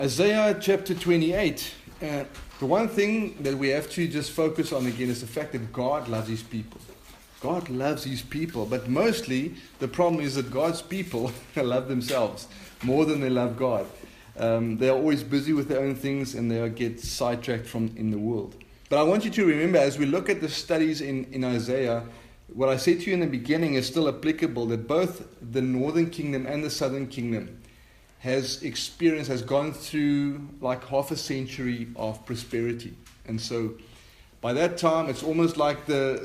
Isaiah chapter 28, the one thing that we have to just focus on again is the fact that God loves His people. God loves His people, but mostly the problem is that God's people love themselves more than they love God. They are always busy with their own things and they get sidetracked from in the world. But I want you to remember, as we look at the studies in Isaiah, what I said to you in the beginning is still applicable, that both the northern kingdom and the southern kingdom has gone through like half a century of prosperity. And so by that time, it's almost like the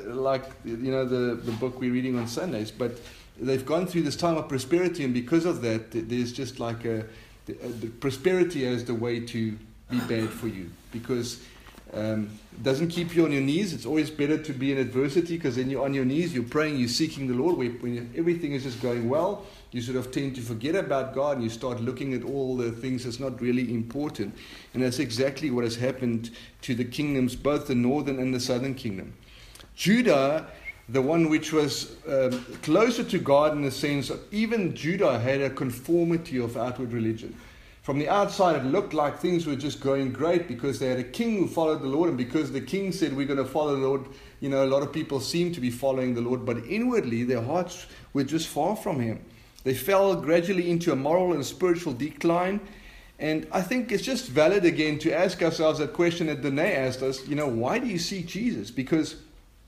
book we're reading on Sundays, but they've gone through this time of prosperity, and because of that, there's just like the prosperity as the way to be bad for you, because it doesn't keep you on your knees. It's always better to be in adversity, because then you're on your knees, you're praying, you're seeking the Lord. When everything is just going well, you sort of tend to forget about God and you start looking at all the things that's not really important. And that's exactly what has happened to the kingdoms, both the northern and the southern kingdom. Judah, the one which was closer to God in the sense of even Judah had a conformity of outward religion. From the outside, it looked like things were just going great because they had a king who followed the Lord, and because the king said, we're going to follow the Lord, a lot of people seemed to be following the Lord, but inwardly their hearts were just far from Him. They fell gradually into a moral and spiritual decline. And I think it's just valid again to ask ourselves that question that Danae asked us, why do you seek Jesus? Because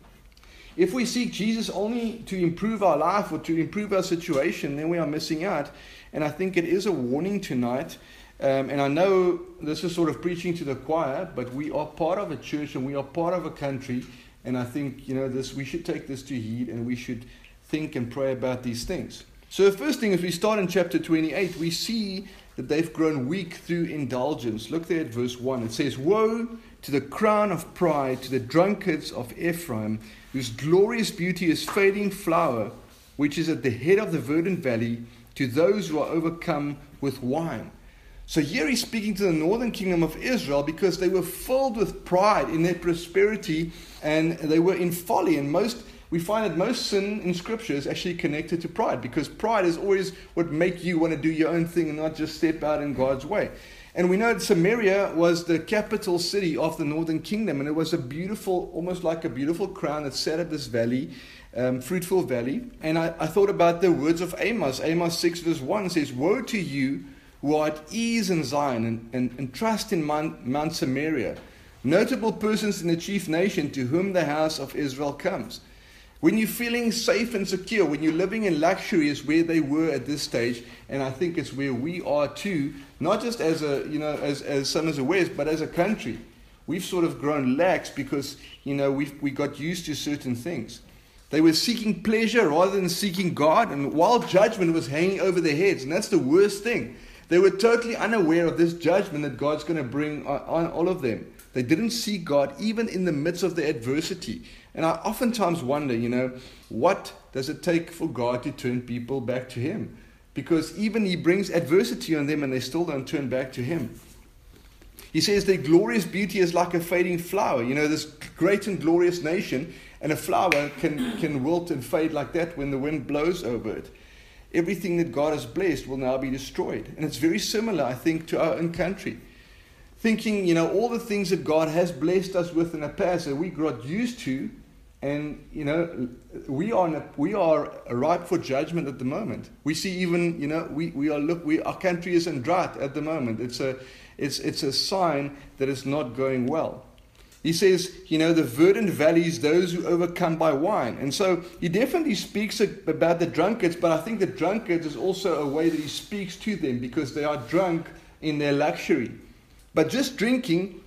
if we seek Jesus only to improve our life or to improve our situation, then we are missing out. And I think it is a warning tonight. And I know this is sort of preaching to the choir, but we are part of a church and we are part of a country. And I think, we should take this to heed and we should think and pray about these things. So the first thing, as we start in chapter 28, we see that they've grown weak through indulgence. Look there at verse 1. It says, "Woe to the crown of pride, to the drunkards of Ephraim, whose glorious beauty is fading flower, which is at the head of the verdant valley, to those who are overcome with wine." So here he's speaking to the northern kingdom of Israel because they were filled with pride in their prosperity and they were in folly. And we find that most sin in Scripture is actually connected to pride, because pride is always what makes you want to do your own thing and not just step out in God's way. And we know that Samaria was the capital city of the northern kingdom, and it was a beautiful, almost like a beautiful crown that sat at this valley, fruitful valley. And I thought about the words of Amos. Amos 6 verse 1 says, "Woe to you who are at ease in Zion and trust in Mount Samaria, notable persons in the chief nation to whom the house of Israel comes." When you're feeling safe and secure, when you're living in luxury, is where they were at this stage, and I think it's where we are too. Not just as as Summers West, but as a country, we've sort of grown lax because we got used to certain things. They were seeking pleasure rather than seeking God, and while judgment was hanging over their heads, and that's the worst thing. They were totally unaware of this judgment that God's going to bring on all of them. They didn't see God even in the midst of the adversity. And I oftentimes wonder, what does it take for God to turn people back to Him? Because even He brings adversity on them and they still don't turn back to Him. He says their glorious beauty is like a fading flower. This great and glorious nation, and a flower can wilt and fade like that when the wind blows over it. Everything that God has blessed will now be destroyed. And it's very similar, I think, to our own country. Thinking, all the things that God has blessed us with in the past that we got used to, and, we are ripe for judgment at the moment. We see even, our country is in drought at the moment. It's a sign that it's not going well. He says, the verdant valleys, those who overcome by wine. And so he definitely speaks about the drunkards, but I think the drunkards is also a way that he speaks to them because they are drunk in their luxury. But just drinking,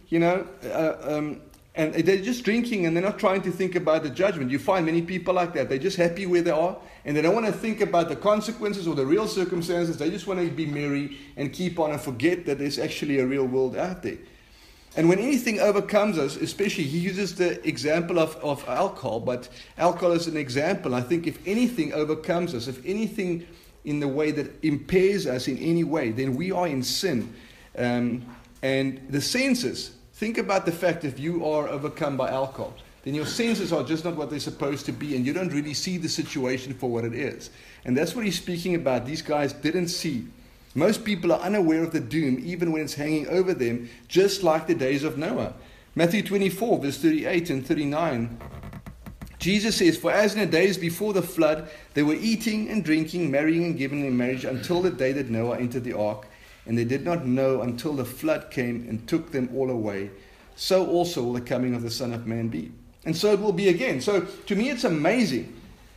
and they're just drinking and they're not trying to think about the judgment. You find many people like that. They're just happy where they are and they don't want to think about the consequences or the real circumstances. They just want to be merry and keep on and forget that there's actually a real world out there. And when anything overcomes us, especially, he uses the example of alcohol, but alcohol is an example. I think if anything overcomes us, if anything in the way that impairs us in any way, then we are in sin. And the senses, think about the fact if you are overcome by alcohol, then your senses are just not what they're supposed to be, and you don't really see the situation for what it is. And that's what he's speaking about. These guys didn't see. Most people are unaware of the doom, even when it's hanging over them, just like the days of Noah. Matthew 24, verse 38 and 39. Jesus says, "For as in the days before the flood, they were eating and drinking, marrying and giving in marriage, until the day that Noah entered the ark, and they did not know until the flood came and took them all away. So also will the coming of the Son of Man be." And so it will be again. So to me it's amazing,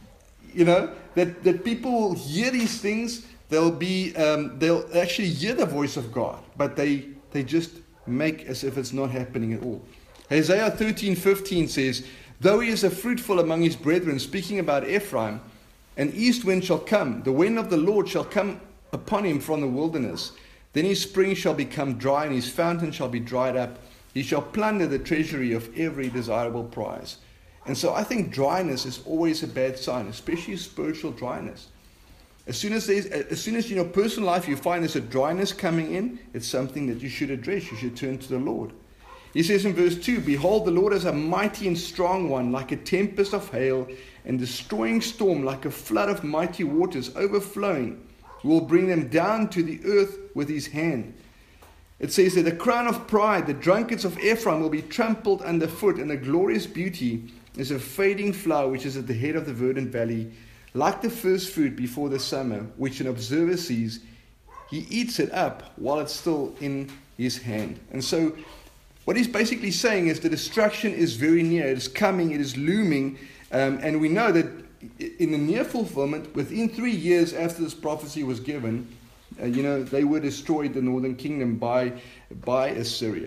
that people will hear these things. They'll actually hear the voice of God, but they just make as if it's not happening at all. Isaiah 13:15 says, "Though he is a fruitful among his brethren," speaking about Ephraim, "an east wind shall come, the wind of the Lord shall come upon him from the wilderness. Then his spring shall become dry, and his fountain shall be dried up. He shall plunder the treasury of every desirable prize." And so I think dryness is always a bad sign, especially spiritual dryness. As soon as in your personal life you find there's a dryness coming in, it's something that you should address. You should turn to the Lord. He says in verse 2, "Behold, the Lord is a mighty and strong one, like a tempest of hail, and destroying storm, like a flood of mighty waters overflowing. He will bring them down to the earth with his hand." It says that the crown of pride, the drunkards of Ephraim, will be trampled underfoot, and the glorious beauty is a fading flower which is at the head of the verdant valley. Like the first fruit before the summer, which an observer sees, he eats it up while it's still in his hand. And so what he's basically saying is the destruction is very near. It is coming. It is looming. And we know that in the near fulfillment, within 3 years after this prophecy was given, they were destroyed, the northern kingdom, by Assyria.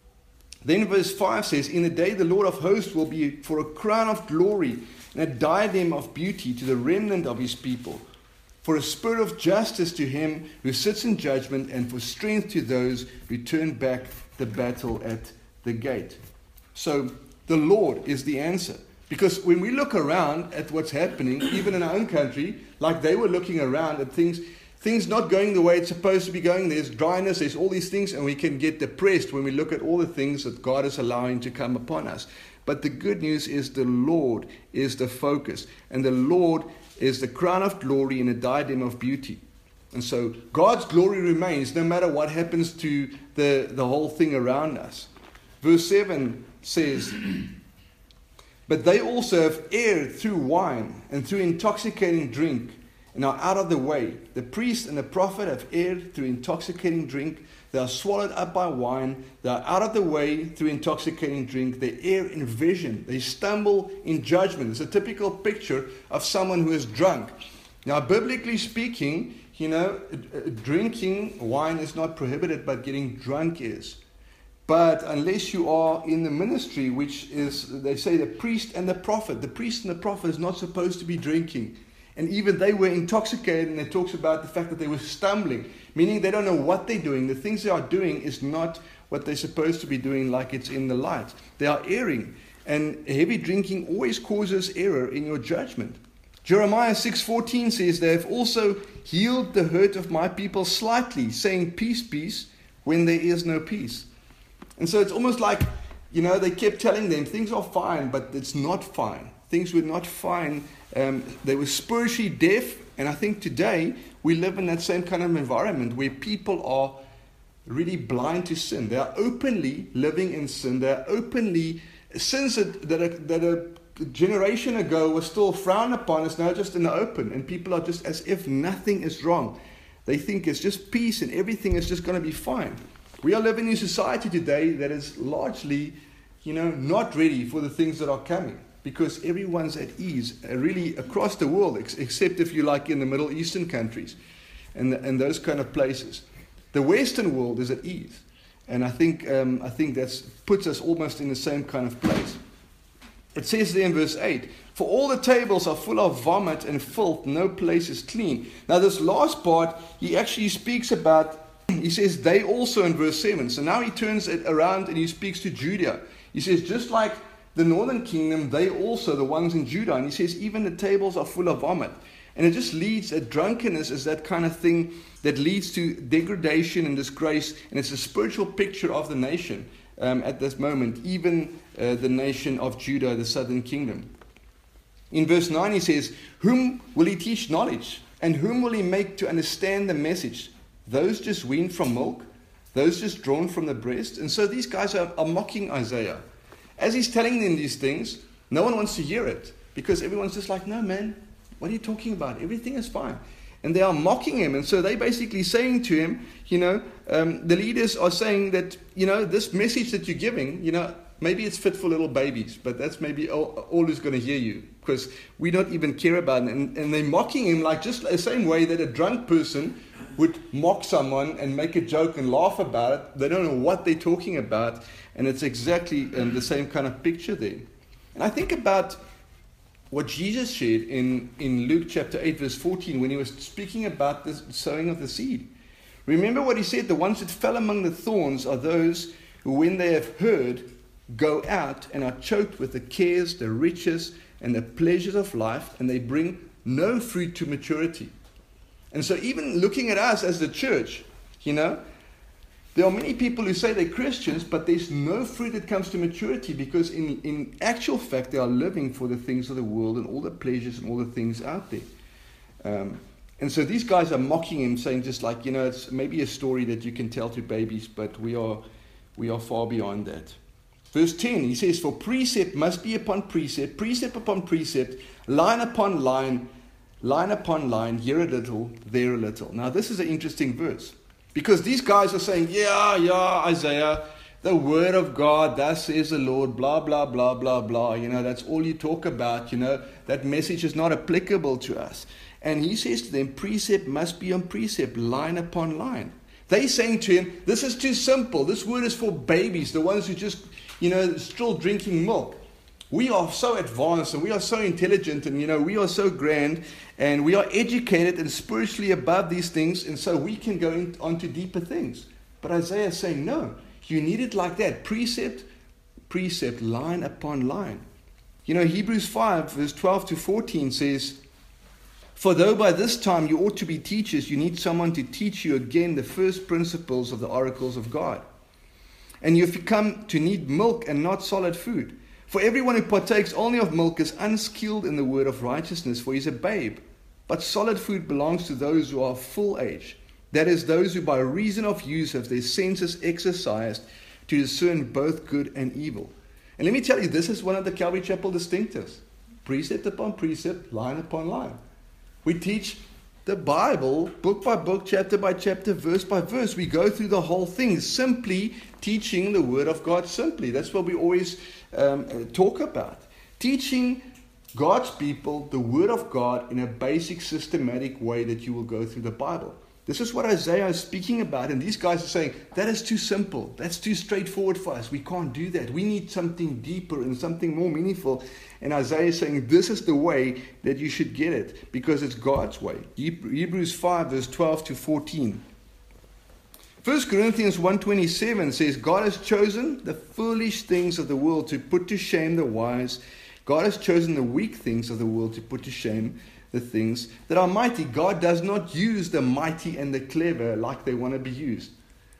Then verse 5 says, "In the day the Lord of hosts will be for a crown of glory and a diadem of beauty to the remnant of his people, for a spirit of justice to him who sits in judgment, and for strength to those who turn back the battle at the gate." So the Lord is the answer. Because when we look around at what's happening, even in our own country, like they were looking around at things not going the way it's supposed to be going, there's dryness, there's all these things, and we can get depressed when we look at all the things that God is allowing to come upon us. But the good news is the Lord is the focus, and the Lord is the crown of glory and a diadem of beauty. And so God's glory remains no matter what happens to the whole thing around us. Verse 7 says, "But they also have erred through wine and through intoxicating drink, and are out of the way. The priest and the prophet have erred through intoxicating drink. They are swallowed up by wine. They are out of the way through intoxicating drink. They err in vision. They stumble in judgment." It's a typical picture of someone who is drunk. Now, biblically speaking, drinking wine is not prohibited, but getting drunk is. But unless you are in the ministry, which is, they say, the priest and the prophet is not supposed to be drinking. And even they were intoxicated, and it talks about the fact that they were stumbling, meaning they don't know what they're doing. The things they are doing is not what they're supposed to be doing, like it's in the light. They are erring, and heavy drinking always causes error in your judgment. Jeremiah 6:14 says, "They have also healed the hurt of my people slightly, saying peace, peace, when there is no peace." And so it's almost like, they kept telling them things are fine, but it's not fine. Things were not fine. They were spiritually deaf, and I think today we live in that same kind of environment where people are really blind to sin. They are openly living in sin. They are openly sins that a generation ago was still frowned upon is now just in the open, and people are just as if nothing is wrong. They think it's just peace and everything is just going to be fine. We are living in a society today that is largely, not ready for the things that are coming, because everyone's at ease, really across the world, except if you like in the Middle Eastern countries and those kind of places. The Western world is at ease, and I think that puts us almost in the same kind of place. It says there in verse 8, "For all the tables are full of vomit and filth, no place is clean." Now this last part, he actually speaks about, he says they also in verse 7. So now he turns it around and he speaks to Judah. He says, just like the northern kingdom, they also, the ones in Judah. And he says, even the tables are full of vomit. And it just leads, drunkenness is that kind of thing that leads to degradation and disgrace. And it's a spiritual picture of the nation at this moment, even the nation of Judah, the southern kingdom. In verse 9 he says, "Whom will he teach knowledge? And whom will he make to understand the message? those just weaned from milk, those just drawn from the breast. And so these guys are mocking Isaiah. As he's telling them these things, no one wants to hear it, because everyone's just like, no, man, what are you talking about? Everything is fine. And they are mocking him. And so they're basically saying to him, the leaders are saying that, this message that you're giving, maybe it's fit for little babies, but that's maybe all who's going to hear you, because we don't even care about it. And they're mocking him like just the same way that a drunk person would mock someone and make a joke and laugh about it. They don't know what they're talking about. And it's exactly the same kind of picture there. And I think about what Jesus shared in Luke chapter 8, verse 14, when he was speaking about the sowing of the seed. Remember what he said, the ones that fell among the thorns are those who, when they have heard, go out and are choked with the cares, the riches, and the pleasures of life, and they bring no fruit to maturity. And so even looking at us as the church, there are many people who say they're Christians, but there's no fruit that comes to maturity, because in actual fact they are living for the things of the world and all the pleasures and all the things out there. And so these guys are mocking him, saying just like, it's maybe a story that you can tell to babies, but we are far beyond that. Verse 10, he says, for precept must be upon precept, precept upon precept, line upon line, line upon line, here a little, there a little. Now this is an interesting verse, because these guys are saying, yeah, Isaiah, the word of God, thus says the Lord, blah, blah, blah, blah, blah. That's all you talk about. That message is not applicable to us. And he says to them, precept must be on precept, line upon line. They're saying to him, this is too simple. This word is for babies, the ones who just, still drinking milk. We are so advanced and we are so intelligent and, we are so grand and we are educated and spiritually above these things. And so we can go on to deeper things. But Isaiah is saying, no, you need it like that. Precept, precept, line upon line. Hebrews 5 verse 12 to 14 says, for though by this time you ought to be teachers, you need someone to teach you again the first principles of the oracles of God. And you've come to need milk and not solid food. For everyone who partakes only of milk is unskilled in the word of righteousness, for he's a babe. But solid food belongs to those who are full age. That is, those who by reason of use have their senses exercised to discern both good and evil. And let me tell you, this is one of the Calvary Chapel distinctives. Precept upon precept, line upon line. We teach the Bible, book by book, chapter by chapter, verse by verse. We go through the whole thing, simply teaching the Word of God simply. That's what we always talk about. Teaching God's people the Word of God in a basic, systematic way that you will go through the Bible. This is what Isaiah is speaking about. And these guys are saying, that is too simple. That's too straightforward for us. We can't do that. We need something deeper and something more meaningful. And Isaiah is saying, this is the way that you should get it, because it's God's way. Hebrews 5 verse 12 to 14. 1 Corinthians 1:27 says, God has chosen the foolish things of the world to put to shame the wise. God has chosen the weak things of the world to put to shame the things that are mighty. God does not use the mighty and the clever like they want to be used.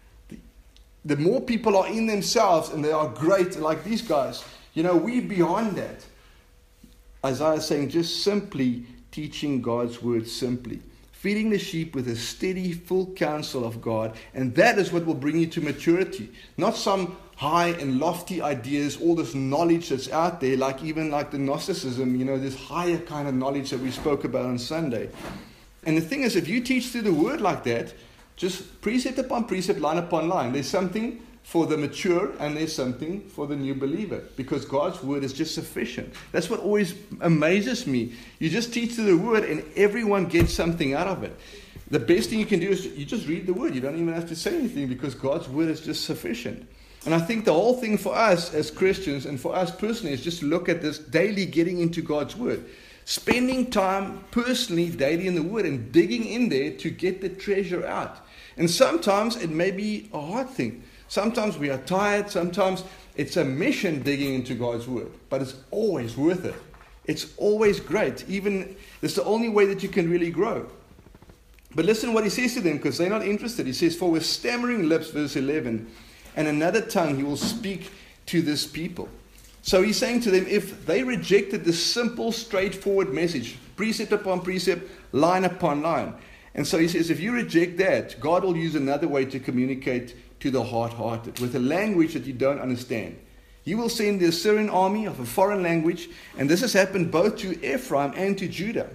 The more people are in themselves and they are great, like these guys, we're beyond that. Isaiah is saying, just simply teaching God's word simply. Feeding the sheep with a steady, full counsel of God. And that is what will bring you to maturity. Not some high and lofty ideas, all this knowledge that's out there, like the Gnosticism, this higher kind of knowledge that we spoke about on Sunday. And the thing is, if you teach through the word like that, just precept upon precept, line upon line, there's something for the mature and there's something for the new believer, because God's word is just sufficient. That's what always amazes me. You just teach through the word and everyone gets something out of it. The best thing you can do is you just read the word. You don't even have to say anything, because God's word is just sufficient. And I think the whole thing for us as Christians and for us personally is just to look at this daily getting into God's word. Spending time personally daily in the word and digging in there to get the treasure out. And sometimes it may be a hard thing. Sometimes we are tired. Sometimes it's a mission digging into God's word. But it's always worth it. It's always great. It's the only way that you can really grow. But listen what he says to them, because they're not interested. He says, for with stammering lips, verse 11, and another tongue he will speak to this people. So he's saying to them, if they rejected this simple, straightforward message, precept upon precept, line upon line, And so he says, if you reject that, God will use another way to communicate to the hard-hearted, with a language that you don't understand. He will send the Assyrian army of a foreign language, and this has happened both to Ephraim and to Judah.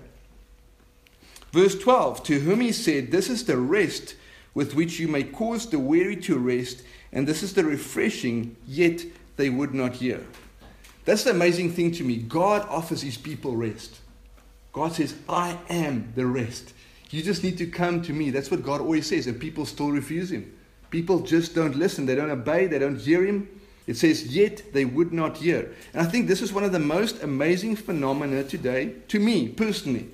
Verse 12, to whom he said, this is the rest with which you may cause the weary to rest, and this is the refreshing, yet they would not hear. That's the amazing thing to me. God offers his people rest. God says, I am the rest. You just need to come to me. That's what God always says, and people still refuse him. People just don't listen. They don't obey. They don't hear him. It says, yet they would not hear. And I think this is one of the most amazing phenomena today, to me personally.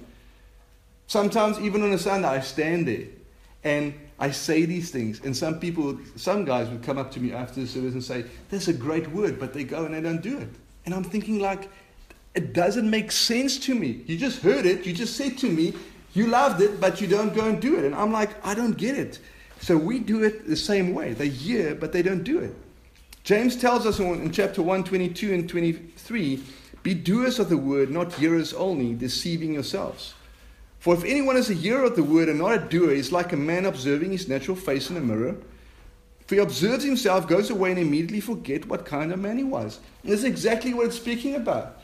Sometimes, even on a Sunday, I stand there and I say these things. And some guys would come up to me after the service and say, that's a great word, but they go and they don't do it. And I'm thinking like, it doesn't make sense to me. You just heard it. You just said to me, you loved it, but you don't go and do it. And I'm like, I don't get it. So we do it the same way. They hear, but they don't do it. James tells us in chapter 1, 22 and 23, be doers of the word, not hearers only, deceiving yourselves. For if anyone is a hearer of the word and not a doer, he is like a man observing his natural face in a mirror. For he observes himself, goes away, and immediately forget what kind of man he was. And that's exactly what it's speaking about.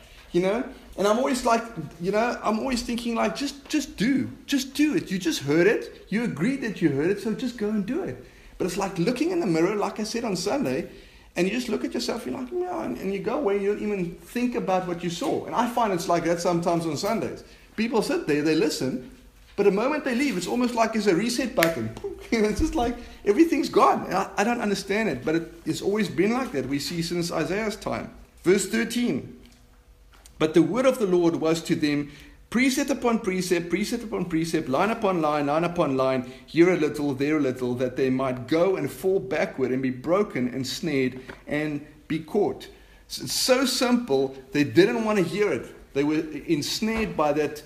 And I'm always like, I'm always thinking like, just do it. You just heard it. You agreed that you heard it, so just go and do it. But it's like looking in the mirror, like I said on Sunday, and you just look at yourself, you're like, no, and you go away, you don't even think about what you saw. And I find it's like that sometimes on Sundays. People sit there, they listen, but the moment they leave, it's almost like there's a reset button. It's just like everything's gone. I don't understand it, but it's always been like that. We see since Isaiah's time. Verse 13. But the word of the Lord was to them, precept upon precept, precept upon precept, line upon line, line upon line, here a little, there a little, that they might go and fall backward and be broken and snared and be caught. It's so simple, they didn't want to hear it. They were ensnared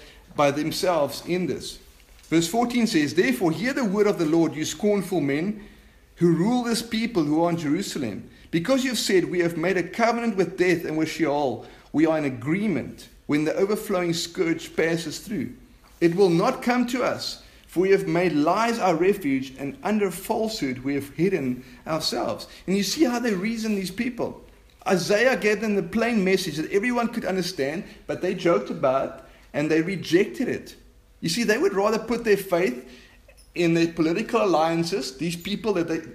by themselves in this. Verse 14 says, therefore hear the word of the Lord, you scornful men, who rule this people who are in Jerusalem. Because you have said, we have made a covenant with death and with Sheol, we are in agreement when the overflowing scourge passes through. It will not come to us, for we have made lies our refuge, and under falsehood we have hidden ourselves. And you see how they reason, these people. Isaiah gave them the plain message that everyone could understand, but they joked about and they rejected it. You see, they would rather put their faith in their political alliances, these people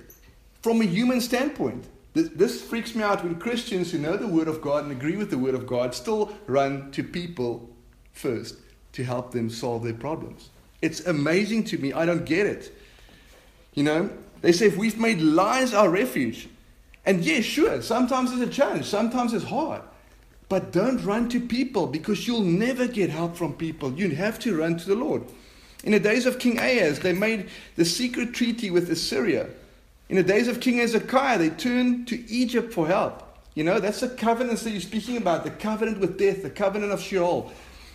from a human standpoint. This freaks me out when Christians who know the Word of God and agree with the Word of God still run to people first to help them solve their problems. It's amazing to me. I don't get it. They say, if we've made lies our refuge. And yes, sure, sometimes it's a challenge. Sometimes it's hard. But don't run to people, because you'll never get help from people. You have to run to the Lord. In the days of King Ahaz, they made the secret treaty with Assyria. In the days of King Hezekiah, they turned to Egypt for help. That's the covenants that you're speaking about, the covenant with death, the covenant of Sheol.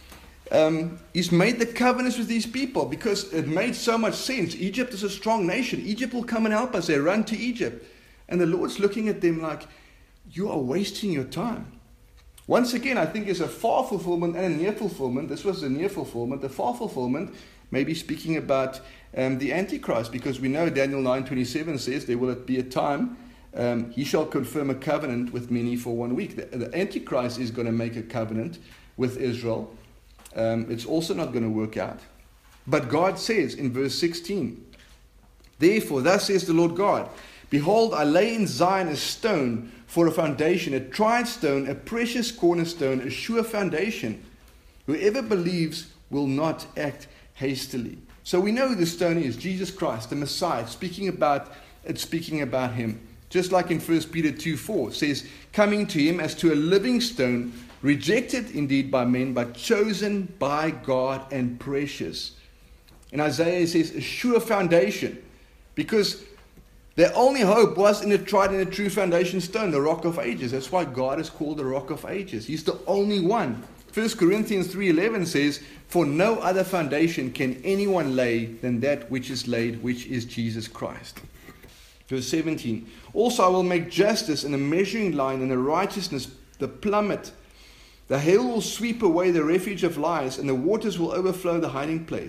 He's made the covenants with these people because it made so much sense. Egypt is a strong nation. Egypt will come and help us. They run to Egypt. And the Lord's looking at them like, you are wasting your time. Once again, I think there's a far fulfillment and a near fulfillment. This was the near fulfillment. The far fulfillment, maybe speaking about the Antichrist, because we know Daniel 9:27 says there will be a time he shall confirm a covenant with many for 1 week. The Antichrist is going to make a covenant with Israel. It's also not going to work out. But God says in verse 16, therefore, thus says the Lord God, behold, I lay in Zion a stone for a foundation, a tried stone, a precious cornerstone, a sure foundation. Whoever believes will not act hastily. So we know who the stone is, Jesus Christ, the Messiah, speaking about him. Just like in 1 Peter 2:4 says, coming to him as to a living stone, rejected indeed by men, but chosen by God and precious. In Isaiah it says, a sure foundation, because their only hope was in the tried and the true foundation stone, the rock of ages. That's why God is called the rock of ages. He's the only one. 1 Corinthians 3:11 says, for no other foundation can anyone lay than that which is laid, which is Jesus Christ. Verse 17, also I will make justice and a measuring line and a righteousness the plummet. The hail will sweep away the refuge of lies, and the waters will overflow the hiding place.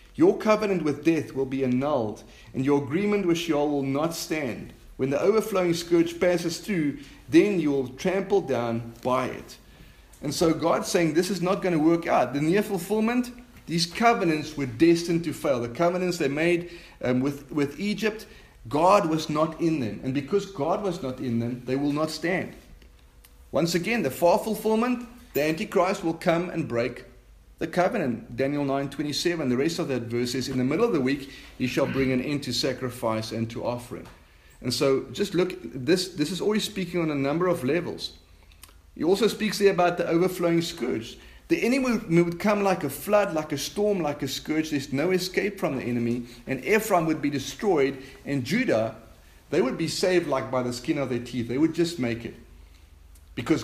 Your covenant with death will be annulled, and your agreement with Sheol will not stand. When the overflowing scourge passes through, then you will trample down by it. And so God's saying this is not going to work out. The near fulfillment, these covenants were destined to fail. The covenants they made with Egypt, God was not in them. And because God was not in them, they will not stand. Once again, the far fulfillment, the Antichrist will come and break the covenant. Daniel 9:27, the rest of that verse is, in the middle of the week, he shall bring an end to sacrifice and to offering. And so just look, this is always speaking on a number of levels. He also speaks there about the overflowing scourge. The enemy would come like a flood, like a storm, like a scourge. There's no escape from the enemy. And Ephraim would be destroyed. And Judah, they would be saved like by the skin of their teeth. They would just make it. Because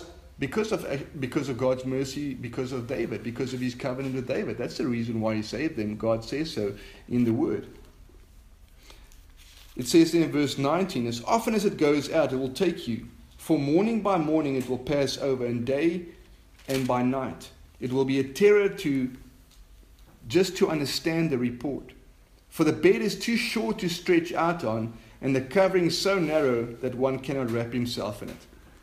of God's mercy, because of David, because of his covenant with David. That's the reason why he saved them. God says so in the Word. It says in verse 19, as often as it goes out, it will take you. For morning by morning it will pass over, and day and by night. It will be a terror just to understand the report. For the bed is too short to stretch out on, and the covering so narrow that one cannot wrap himself in it.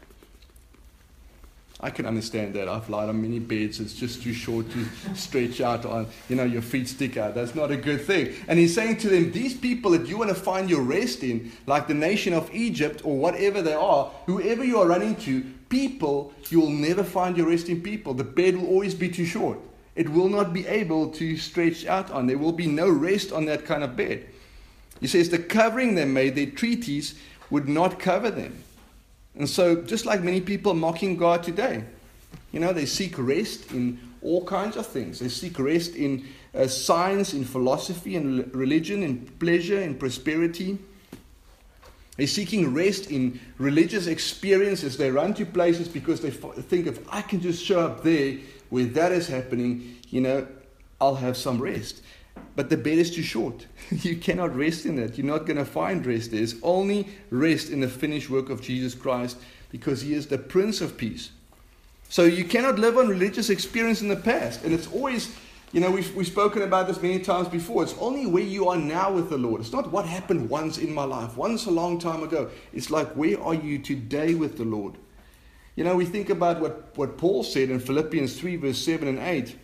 I can understand that. I've lied on many beds. It's just too short to stretch out on. Your feet stick out. That's not a good thing. And he's saying to them, these people that you want to find your rest in, like the nation of Egypt or whatever they are, whoever you are running to, people, you will never find your rest in people. The bed will always be too short. It will not be able to stretch out on. There will be no rest on that kind of bed. He says the covering they made, their treaties, would not cover them. And so, just like many people mocking God today, they seek rest in all kinds of things. They seek rest in science, in philosophy, in religion, in pleasure, in prosperity. They're seeking rest in religious experiences. They run to places because they think if I can just show up there where that is happening, I'll have some rest. But the bed is too short. You cannot rest in it. You're not going to find rest. There's only rest in the finished work of Jesus Christ because he is the Prince of Peace. So you cannot live on religious experience in the past. And it's always, we've spoken about this many times before. It's only where you are now with the Lord. It's not what happened once in my life, once a long time ago. It's like, where are you today with the Lord? We think about what Paul said in Philippians 3, verse 7 and 8.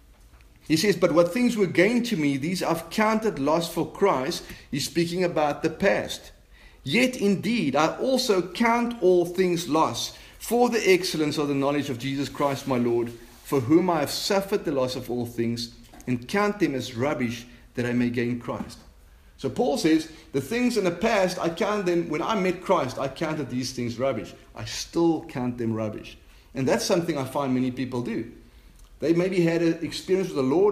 He says, but what things were gained to me, these I've counted loss for Christ. He's speaking about the past. Yet indeed, I also count all things loss for the excellence of the knowledge of Jesus Christ my Lord, for whom I have suffered the loss of all things, and count them as rubbish that I may gain Christ. So Paul says, the things in the past, I count them, when I met Christ, I counted these things rubbish. I still count them rubbish. And that's something I find many people do. They maybe had an experience with the Lord,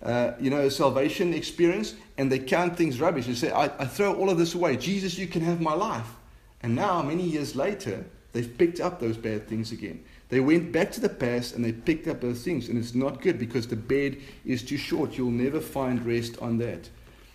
a salvation experience, and they count things rubbish. They say, I throw all of this away. Jesus, you can have my life. And now, many years later, they've picked up those bad things again. They went back to the past and they picked up those things. And it's not good because the bed is too short. You'll never find rest on that.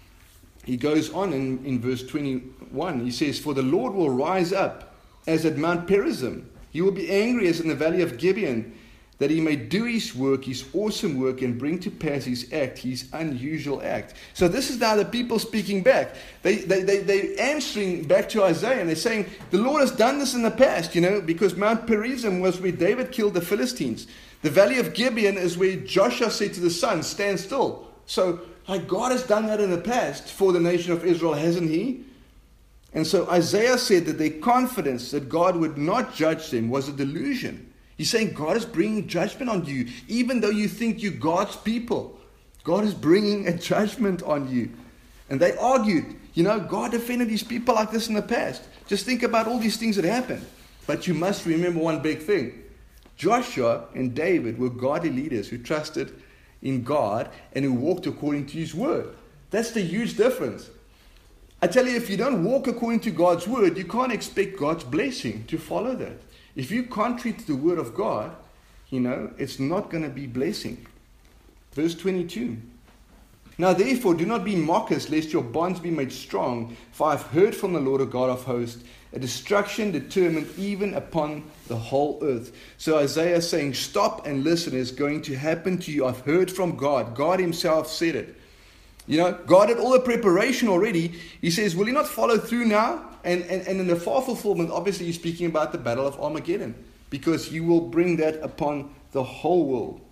He goes on in verse 21. He says, for the Lord will rise up as at Mount Perazim. He will be angry as in the valley of Gibeon, that he may do his work, his awesome work, and bring to pass his act, his unusual act. So this is now the people speaking back. They're answering back to Isaiah, and they're saying, the Lord has done this in the past, because Mount Perazim was where David killed the Philistines. The valley of Gibeon is where Joshua said to the sun, stand still. So, God has done that in the past for the nation of Israel, hasn't he? And so Isaiah said that their confidence that God would not judge them was a delusion. He's saying God is bringing judgment on you. Even though you think you're God's people, God is bringing a judgment on you. And they argued, God defended his people like this in the past. Just think about all these things that happened. But you must remember one big thing. Joshua and David were godly leaders who trusted in God and who walked according to his word. That's the huge difference. I tell you, if you don't walk according to God's word, you can't expect God's blessing to follow that. If you contrary to the word of God, it's not going to be blessing. Verse 22. Now therefore, do not be mockers, lest your bonds be made strong. For I have heard from the Lord God of hosts, a destruction determined even upon the whole earth. So Isaiah is saying, stop and listen, it's going to happen to you. I've heard from God. God himself said it. You know, God did all the preparation already. He says, will He not follow through now? And in the far fulfillment, obviously He's speaking about the battle of Armageddon, because He will bring that upon the whole world.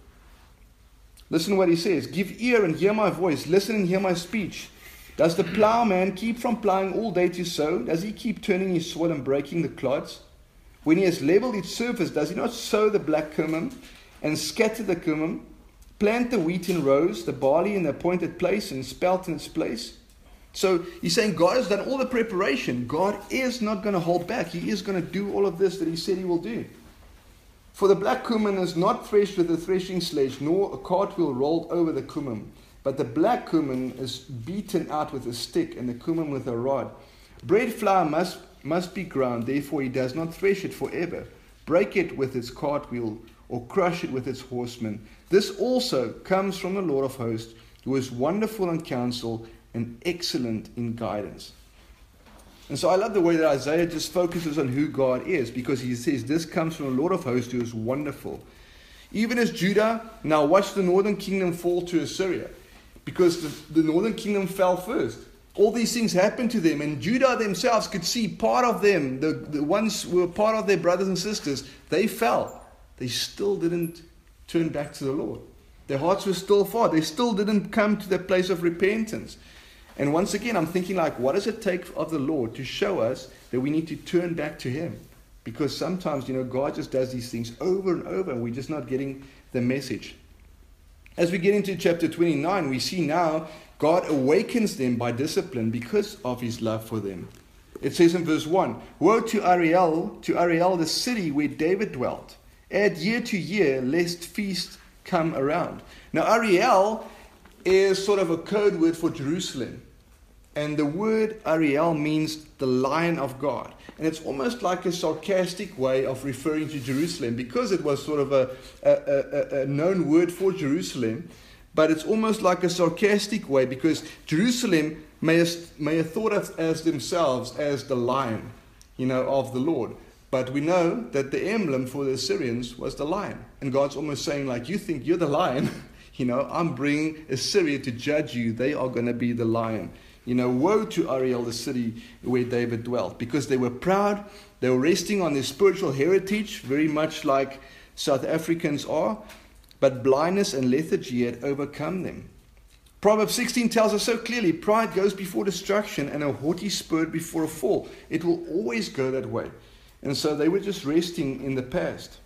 Listen what He says. Give ear and hear my voice. Listen and hear my speech. Does the plowman keep from plowing all day to sow? Does he keep turning his soil and breaking the clods? When he has leveled its surface, does he not sow the black cumin and scatter the cumin? Plant the wheat in rows, the barley in the appointed place, and spelt in its place? So He's saying God has done all the preparation. God is not going to hold back. He is going to do all of this that He said He will do. For the black cumin is not threshed with a threshing sledge, nor a cartwheel rolled over the cumin. But the black cumin is beaten out with a stick, and the cumin with a rod. Bread flour must be ground, therefore He does not thresh it forever. Break it with its cartwheel, or crush it with its horsemen. This also comes from the Lord of hosts, who is wonderful in counsel and excellent in guidance. And so I love the way that Isaiah just focuses on who God is, because he says this comes from the Lord of hosts, who is wonderful. Even as Judah now watched the northern kingdom fall to Assyria, because the northern kingdom fell first. All these things happened to them, and Judah themselves could see part of them, the ones who were part of their brothers and sisters, they fell. They still didn't turn back to the Lord. Their hearts were still far. They still didn't come to the place of repentance. And once again, I'm thinking like, what does it take of the Lord to show us that we need to turn back to Him? Because sometimes, God just does these things over and over, and we're just not getting the message. As we get into chapter 29, we see now God awakens them by discipline because of His love for them. It says in verse 1, Woe to Ariel, the city where David dwelt. Add year to year, lest feast come around. Now, Ariel is sort of a code word for Jerusalem. And the word Ariel means the Lion of God. And it's almost like a sarcastic way of referring to Jerusalem, because it was sort of a known word for Jerusalem. But it's almost like a sarcastic way, because Jerusalem may have thought of as themselves as the lion, of the Lord. But we know that the emblem for the Assyrians was the lion. And God's almost saying, like, you think you're the lion? I'm bringing Assyria to judge you. They are going to be the lion. Woe to Ariel, the city where David dwelt, because they were proud. They were resting on their spiritual heritage, very much like South Africans are. But blindness and lethargy had overcome them. Proverbs 16 tells us so clearly, pride goes before destruction and a haughty spirit before a fall. It will always go that way. And so they were just resting in the past.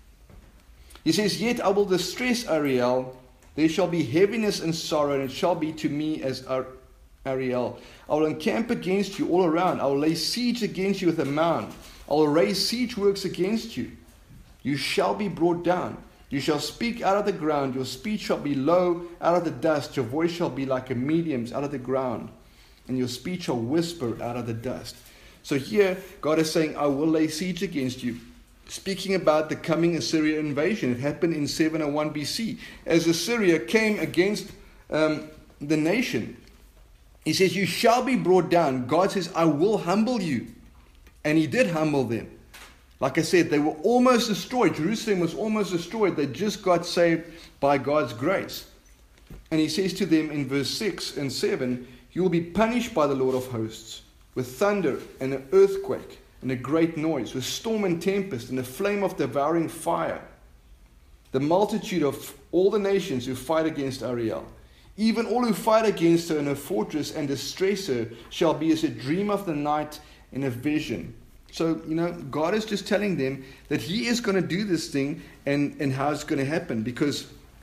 He says, Yet I will distress Ariel. There shall be heaviness and sorrow, and it shall be to me as Ariel. I will encamp against you all around. I will lay siege against you with a mound. I will raise siege works against you. You shall be brought down. You shall speak out of the ground. Your speech shall be low out of the dust. Your voice shall be like a medium's out of the ground. And your speech shall whisper out of the dust. So here, God is saying, I will lay siege against you. Speaking about the coming Assyrian invasion. It happened in 701 BC. As Assyria came against the nation, He says, you shall be brought down. God says, I will humble you. And He did humble them. Like I said, they were almost destroyed. Jerusalem was almost destroyed. They just got saved by God's grace. And He says to them in verse 6 and 7, you will be punished by the Lord of hosts with thunder and an earthquake and a great noise, with storm and tempest and a flame of devouring fire. The multitude of all the nations who fight against Ariel, even all who fight against her in her fortress and distress her, shall be as a dream of the night in a vision. So, God is just telling them that He is going to do this thing and how it's going to happen, because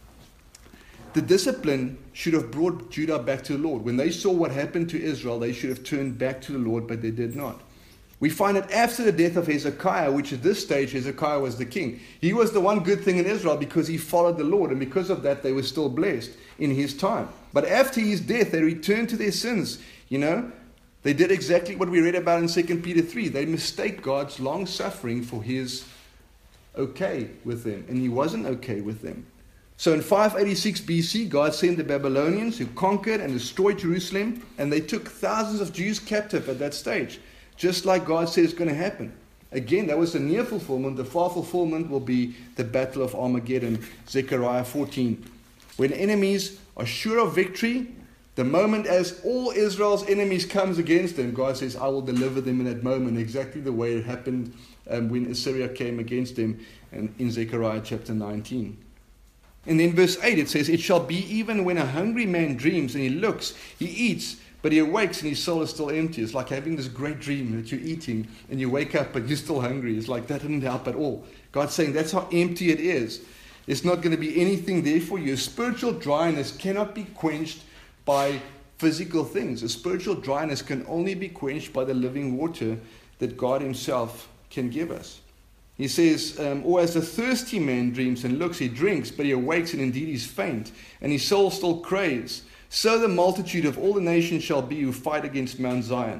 the discipline should have brought Judah back to the Lord. When they saw what happened to Israel, they should have turned back to the Lord, but they did not. We find that after the death of Hezekiah, which at this stage Hezekiah was the king, he was the one good thing in Israel because he followed the Lord, and because of that they were still blessed in his time. But after his death, they returned to their sins. They did exactly what we read about in 2 Peter 3. They mistake God's long suffering for His okay with them, and He wasn't okay with them. So in 586 BC, God sent the Babylonians who conquered and destroyed Jerusalem, and they took thousands of Jews captive at that stage, just like God says is going to happen. Again, that was a near fulfillment. The far fulfillment will be the Battle of Armageddon, Zechariah 14. When enemies are sure of victory, The moment as all Israel's enemies comes against them, God says, I will deliver them in that moment, exactly the way it happened when Assyria came against them in Zechariah chapter 19. And then verse 8 it says, it shall be even when a hungry man dreams and he looks, he eats, but he awakes and his soul is still empty. It's like having this great dream that you're eating and you wake up but you're still hungry. It's like that didn't help at all. God's saying that's how empty it is. There's not going to be anything there for you. Spiritual dryness cannot be quenched by physical things. A spiritual dryness can only be quenched by the living water that God himself can give us. He says, or as a thirsty man dreams and looks, he drinks, but he awakes and indeed he's faint, and his soul still craves. So the multitude of all the nations shall be who fight against Mount Zion.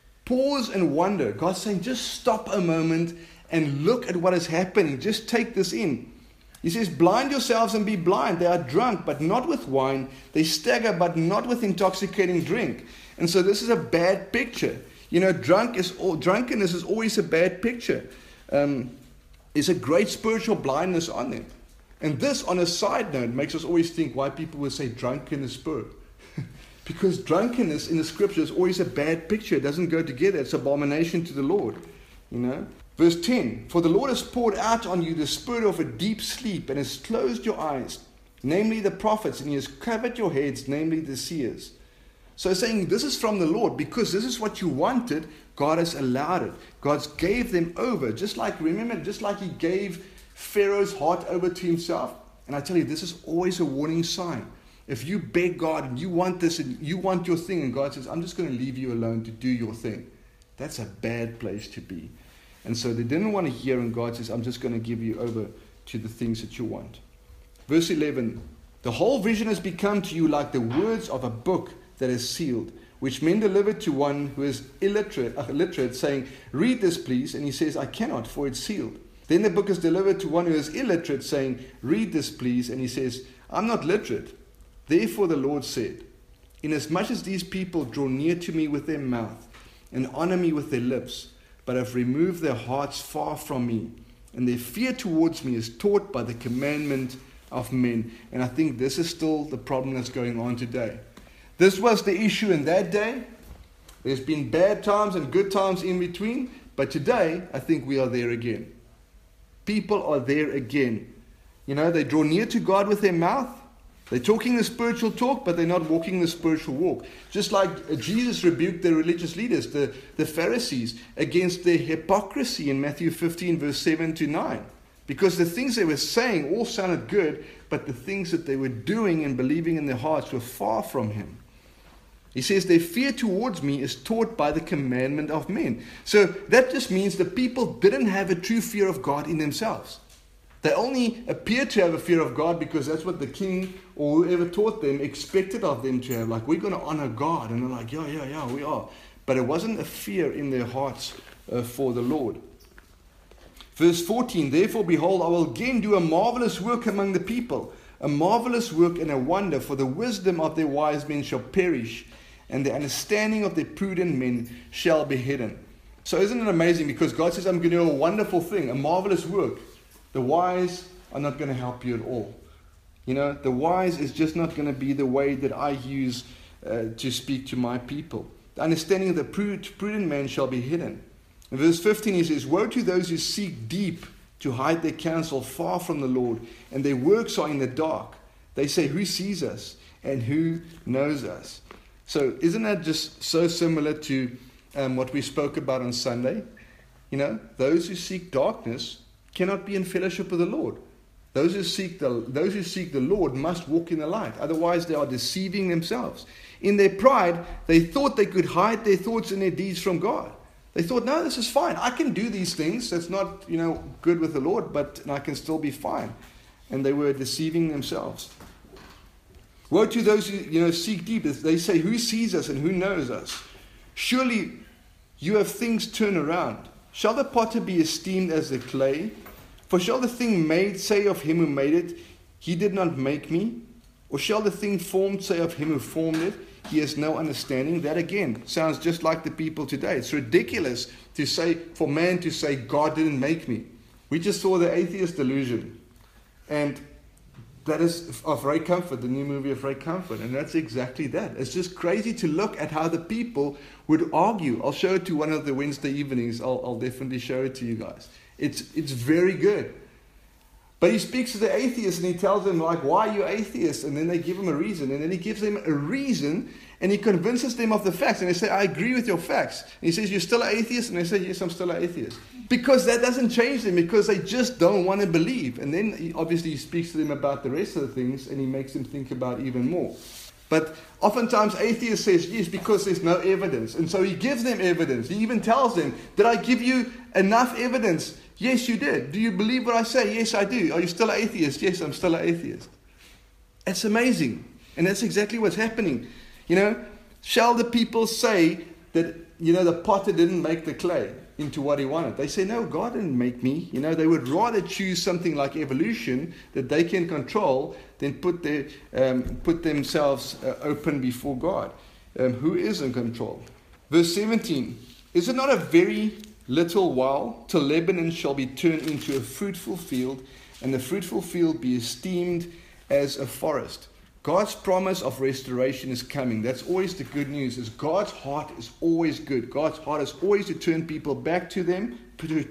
Pause and wonder. God's saying, just stop a moment and look at what is happening. Just take this in. He says, blind yourselves and be blind. They are drunk, but not with wine. They stagger, but not with intoxicating drink. And so this is a bad picture. You know, drunkenness is always a bad picture. There's a great spiritual blindness on them. And this, on a side note, makes us always think why people would say drunk in the spirit. Because drunkenness in the scripture is always a bad picture. It doesn't go together. It's abomination to the Lord. You know. Verse 10, for the Lord has poured out on you the spirit of a deep sleep and has closed your eyes, namely the prophets, and he has covered your heads, namely the seers. So saying this is from the Lord because this is what you wanted, God has allowed it. God gave them over, just like he gave Pharaoh's heart over to himself. And I tell you, this is always a warning sign. If you beg God and you want this and you want your thing, and God says, I'm just going to leave you alone to do your thing, that's a bad place to be. And so they didn't want to hear, and God says, I'm just going to give you over to the things that you want. Verse 11, the whole vision has become to you like the words of a book that is sealed, which men deliver to one who is illiterate, saying, read this, please. And he says, I cannot, for it's sealed. Then the book is delivered to one who is illiterate, saying, read this, please. And he says, I'm not literate. Therefore the Lord said, inasmuch as these people draw near to me with their mouth and honor me with their lips, but have removed their hearts far from me, and their fear towards me is taught by the commandment of men. And I think this is still the problem that's going on today. This was the issue in that day. There's been bad times and good times in between, but today I think we are there again. People are there again. You know, they draw near to God with their mouth. They're talking the spiritual talk, but they're not walking the spiritual walk. Just like Jesus rebuked the religious leaders, the Pharisees, against their hypocrisy in Matthew 15, verse 7 to 9. Because the things they were saying all sounded good, but the things that they were doing and believing in their hearts were far from him. He says, their fear towards me is taught by the commandment of men. So that just means the people didn't have a true fear of God in themselves. They only appeared to have a fear of God because that's what the king or whoever taught them expected of them to have. Like, we're going to honor God. And they're like, yeah, we are. But it wasn't a fear in their hearts for the Lord. Verse 14, therefore, behold, I will again do a marvelous work among the people, a marvelous work and a wonder, for the wisdom of their wise men shall perish, and the understanding of their prudent men shall be hidden. So isn't it amazing? Because God says, I'm going to do a wonderful thing, a marvelous work. The wise are not going to help you at all. You know, the wise is just not going to be the way that I use to speak to my people. The understanding of the prudent man shall be hidden. In verse 15 he says, woe to those who seek deep to hide their counsel far from the Lord, and their works are in the dark. They say, who sees us and who knows us? So isn't that just so similar to what we spoke about on Sunday? You know, those who seek darkness cannot be in fellowship with the Lord. Those who seek the Lord must walk in the light. Otherwise, they are deceiving themselves. In their pride, they thought they could hide their thoughts and their deeds from God. They thought, no, this is fine. I can do these things. That's not, good with the Lord, but I can still be fine. And they were deceiving themselves. Woe to those who, seek deep. They say, who sees us and who knows us? Surely you have things turned around. Shall the potter be esteemed as the clay? For shall the thing made say of him who made it, he did not make me? Or shall the thing formed say of him who formed it, he has no understanding? That again sounds just like the people today. It's ridiculous for man to say, God didn't make me. We just saw the atheist delusion. And that is of Ray Comfort, the new movie of Ray Comfort. And that's exactly that. It's just crazy to look at how the people would argue. I'll show it to one of the Wednesday evenings. I'll definitely show it to you guys. It's very good. But he speaks to the atheists and he tells them, like, why are you atheists? And then they give him a reason. And then he gives them a reason and he convinces them of the facts. And they say, I agree with your facts. And he says, you're still an atheist? And they say, yes, I'm still an atheist. Because that doesn't change them, because they just don't want to believe. And then he speaks to them about the rest of the things and he makes them think about even more. But oftentimes atheists says, yes, because there's no evidence. And so he gives them evidence. He even tells them, did I give you enough evidence? Yes, you did. Do you believe what I say? Yes, I do. Are you still an atheist? Yes, I'm still an atheist. It's amazing. And that's exactly what's happening. Shall the people say that, the potter didn't make the clay into what he wanted? They say, no, God didn't make me. They would rather choose something like evolution that they can control than put themselves open before God, who is in control. Verse 17, is it not a very little while till Lebanon shall be turned into a fruitful field, and the fruitful field be esteemed as a forest? God's promise of restoration is coming. That's always the good news, is God's heart is always good. God's heart is always to turn people back to Him,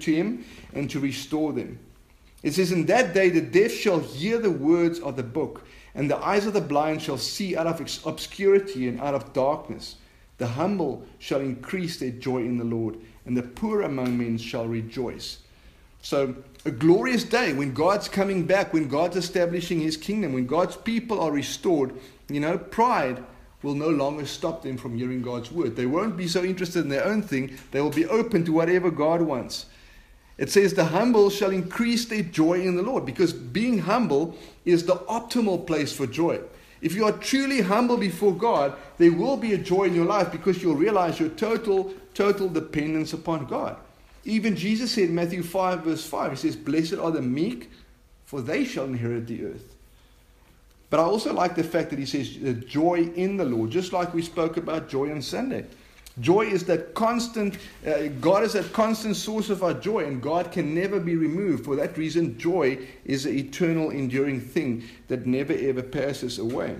and to restore them. It says, in that day the deaf shall hear the words of the book, and the eyes of the blind shall see out of obscurity and out of darkness. The humble shall increase their joy in the Lord, and the poor among men shall rejoice. So, a glorious day when God's coming back, when God's establishing His kingdom, when God's people are restored, pride will no longer stop them from hearing God's word. They won't be so interested in their own thing. They will be open to whatever God wants. It says the humble shall increase their joy in the Lord, because being humble is the optimal place for joy. If you are truly humble before God, there will be a joy in your life because you'll realize your total dependence upon God. Even Jesus said in Matthew 5 verse 5, He says, blessed are the meek, for they shall inherit the earth. But I also like the fact that He says joy in the Lord, just like we spoke about joy on Sunday. Joy is that constant, God is that constant source of our joy, and God can never be removed. For that reason, joy is an eternal, enduring thing that never ever passes away.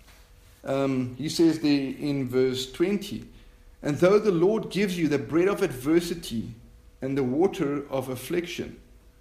He says there in verse 20, and though the Lord gives you the bread of adversity and the water of affliction.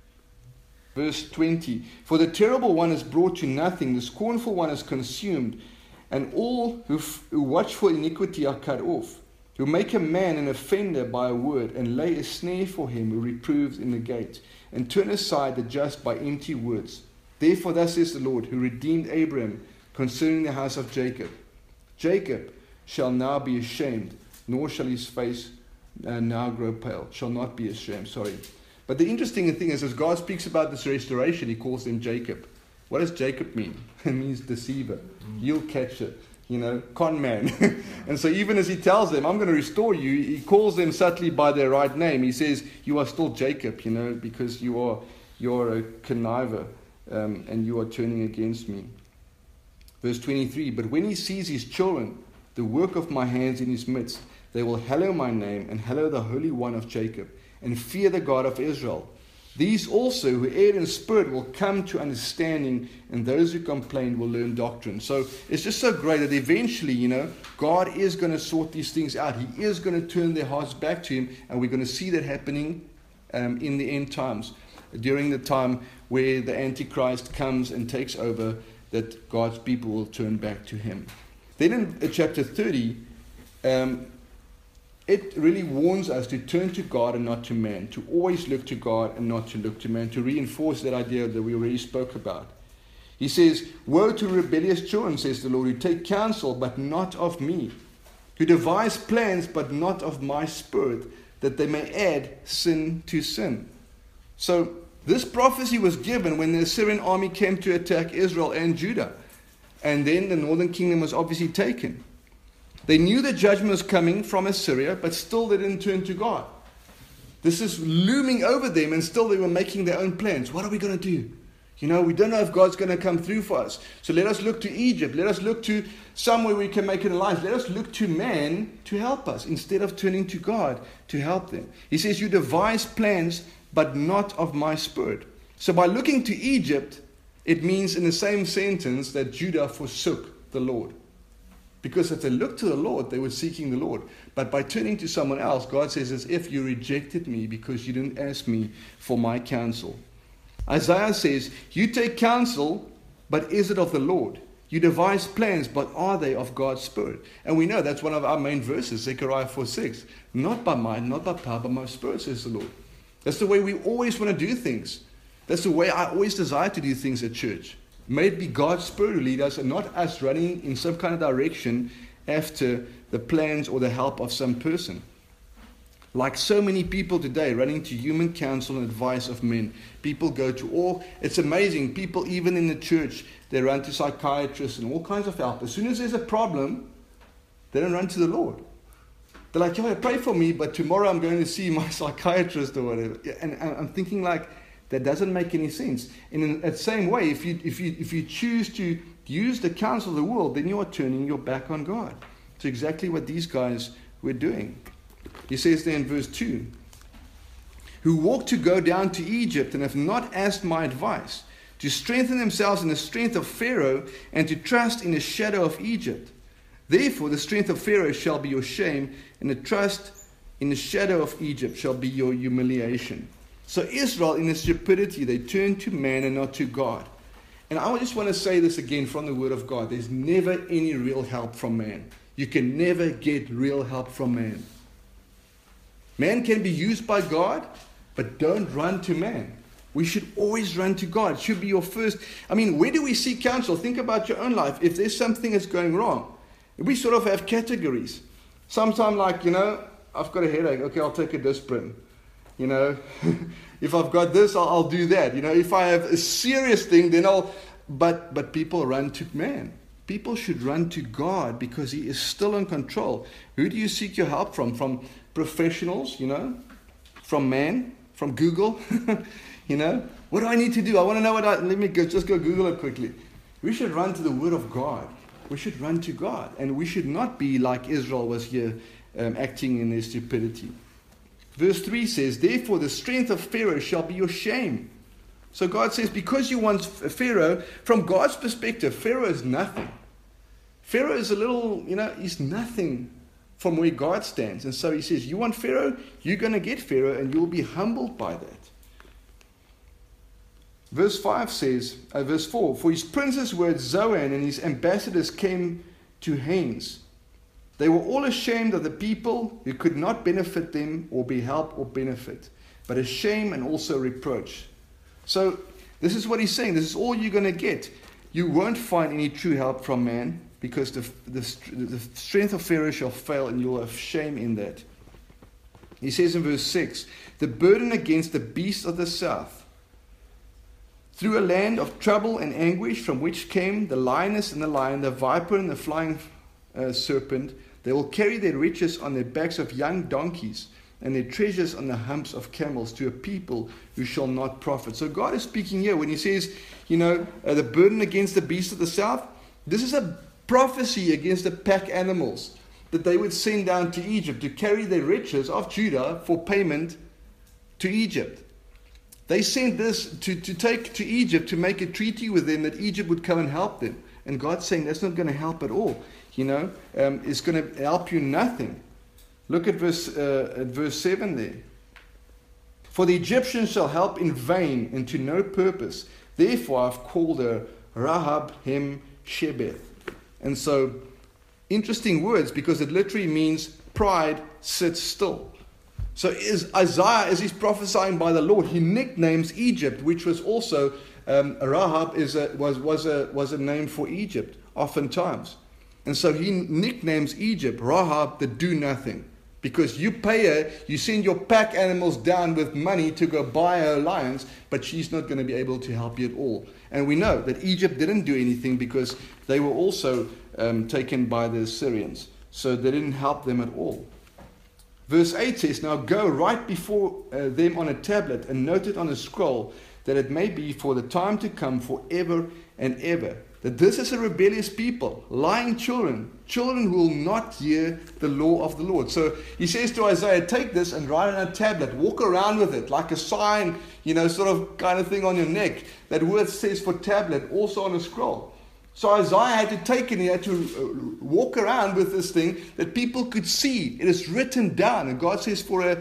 Verse 20, for the terrible one is brought to nothing, the scornful one is consumed, and all who watch for iniquity are cut off. Who make a man an offender by a word, and lay a snare for him who reproves in the gate, and turn aside the just by empty words. Therefore thus says the Lord, who redeemed Abraham concerning the house of Jacob. Jacob shall now be ashamed, nor shall his face now grow pale. Shall not be ashamed, sorry. But the interesting thing is, as God speaks about this restoration, He calls them Jacob. What does Jacob mean? It means deceiver. You'll catch it. Con man. And so even as He tells them, I'm going to restore you, He calls them subtly by their right name. He says, you are still Jacob, because you're a conniver, and you are turning against me. Verse 23, but when he sees his children, the work of my hands in his midst, they will hallow my name and hallow the Holy One of Jacob, and fear the God of Israel. These also who err in spirit will come to understanding, and those who complain will learn doctrine. So it's just so great that eventually, God is going to sort these things out. He is going to turn their hearts back to Him, and we're going to see that happening in the end times, during the time where the Antichrist comes and takes over, that God's people will turn back to Him. Then in chapter 30, it really warns us to turn to God and not to man, to always look to God and not to look to man, to reinforce that idea that we already spoke about. He says, woe to rebellious children, says the Lord, who take counsel, but not of me, who devise plans, but not of my spirit, that they may add sin to sin. So this prophecy was given when the Assyrian army came to attack Israel and Judah. And then the northern kingdom was obviously taken. They knew the judgment was coming from Assyria, but still they didn't turn to God. This is looming over them, and still they were making their own plans. What are we going to do? We don't know if God's going to come through for us. So let us look to Egypt. Let us look to somewhere we can make an alliance. Let us look to man to help us, instead of turning to God to help them. He says, you devise plans, but not of my spirit. So by looking to Egypt, it means in the same sentence that Judah forsook the Lord. Because if they looked to the Lord, they were seeking the Lord. But by turning to someone else, God says, as if you rejected me because you didn't ask me for my counsel. Isaiah says, you take counsel, but is it of the Lord? You devise plans, but are they of God's Spirit? And we know that's one of our main verses, Zechariah 4:6. Not by might, not by power, but my Spirit, says the Lord. That's the way we always want to do things. That's the way I always desire to do things at church. May it be God's Spirit who lead us and not us running in some kind of direction after the plans or the help of some person. Like so many people today, running to human counsel and advice of men. People go to all, it's amazing, people even in the church, they run to psychiatrists and all kinds of help. As soon as there's a problem, they don't run to the Lord. They're like, yeah, pray for me, but tomorrow I'm going to see my psychiatrist or whatever. And I'm thinking like, that doesn't make any sense. And in the same way, if you choose to use the counsel of the world, then you are turning your back on God. It's exactly what these guys were doing. He says there in verse 2, who walk to go down to Egypt and have not asked my advice, to strengthen themselves in the strength of Pharaoh and to trust in the shadow of Egypt. Therefore the strength of Pharaoh shall be your shame, and the trust in the shadow of Egypt shall be your humiliation. So Israel, in its stupidity, they turned to man and not to God. And I just want to say this again from the Word of God. There's never any real help from man. You can never get real help from man. Man can be used by God, but don't run to man. We should always run to God. It should be your first. I mean, where do we seek counsel? Think about your own life. If there's something that's going wrong, we sort of have categories. Sometimes like, I've got a headache. Okay, I'll take a Disprin. If I've got this, I'll do that. If I have a serious thing, then but people run to man. People should run to God because He is still in control. Who do you seek your help from? From professionals, from man, from Google, What do I need to do? I want to know let me just go Google it quickly. We should run to the Word of God. We should run to God. And we should not be like Israel was here, acting in their stupidity. Verse 3 says, therefore the strength of Pharaoh shall be your shame. So God says, because you want Pharaoh, from God's perspective, Pharaoh is nothing. Pharaoh is a little, he's nothing from where God stands. And so He says, you want Pharaoh? You're going to get Pharaoh and you'll be humbled by that. Verse 5 says, verse 4, for his princes were at Zoan and his ambassadors came to Hanes. They were all ashamed of the people who could not benefit them or be help or benefit, but a shame and also reproach. So this is what He's saying. This is all you're going to get. You won't find any true help from man because the strength of Pharaoh shall fail and you'll have shame in that. He says in verse 6, the burden against the beasts of the south. Through a land of trouble and anguish from which came the lioness and the lion, the viper and the flying serpent, they will carry their riches on their backs of young donkeys and their treasures on the humps of camels to a people who shall not profit. So God is speaking here when He says, the burden against the beasts of the south. This is a prophecy against the pack animals that they would send down to Egypt to carry their riches of Judah for payment to Egypt. They sent this to take to Egypt to make a treaty with them that Egypt would come and help them. And God's saying that's not going to help at all. It's going to help you nothing. Look at verse 7 there. For the Egyptians shall help in vain and to no purpose. Therefore I've called her Rahab Hem Shebeth. And so, interesting words because it literally means pride sits still. So Isaiah, as he's prophesying by the Lord, he nicknames Egypt, which was also Rahab was a name for Egypt, oftentimes. And so he nicknames Egypt Rahab the do nothing, because you pay her, you send your pack animals down with money to go buy her lions, but she's not going to be able to help you at all. And we know that Egypt didn't do anything because they were also taken by the Assyrians, so they didn't help them at all. Verse 8 says, now go write before them on a tablet and note it on a scroll, that it may be for the time to come forever and ever. that this is a rebellious people, lying children, children who will not hear the law of the Lord. So he says to Isaiah, take this and write it on a tablet, walk around with it like a sign, sort of kind of thing on your neck. That word says for tablet, also on a scroll. So Isaiah had to take it, and he had to walk around with this thing that people could see. It is written down. And God says for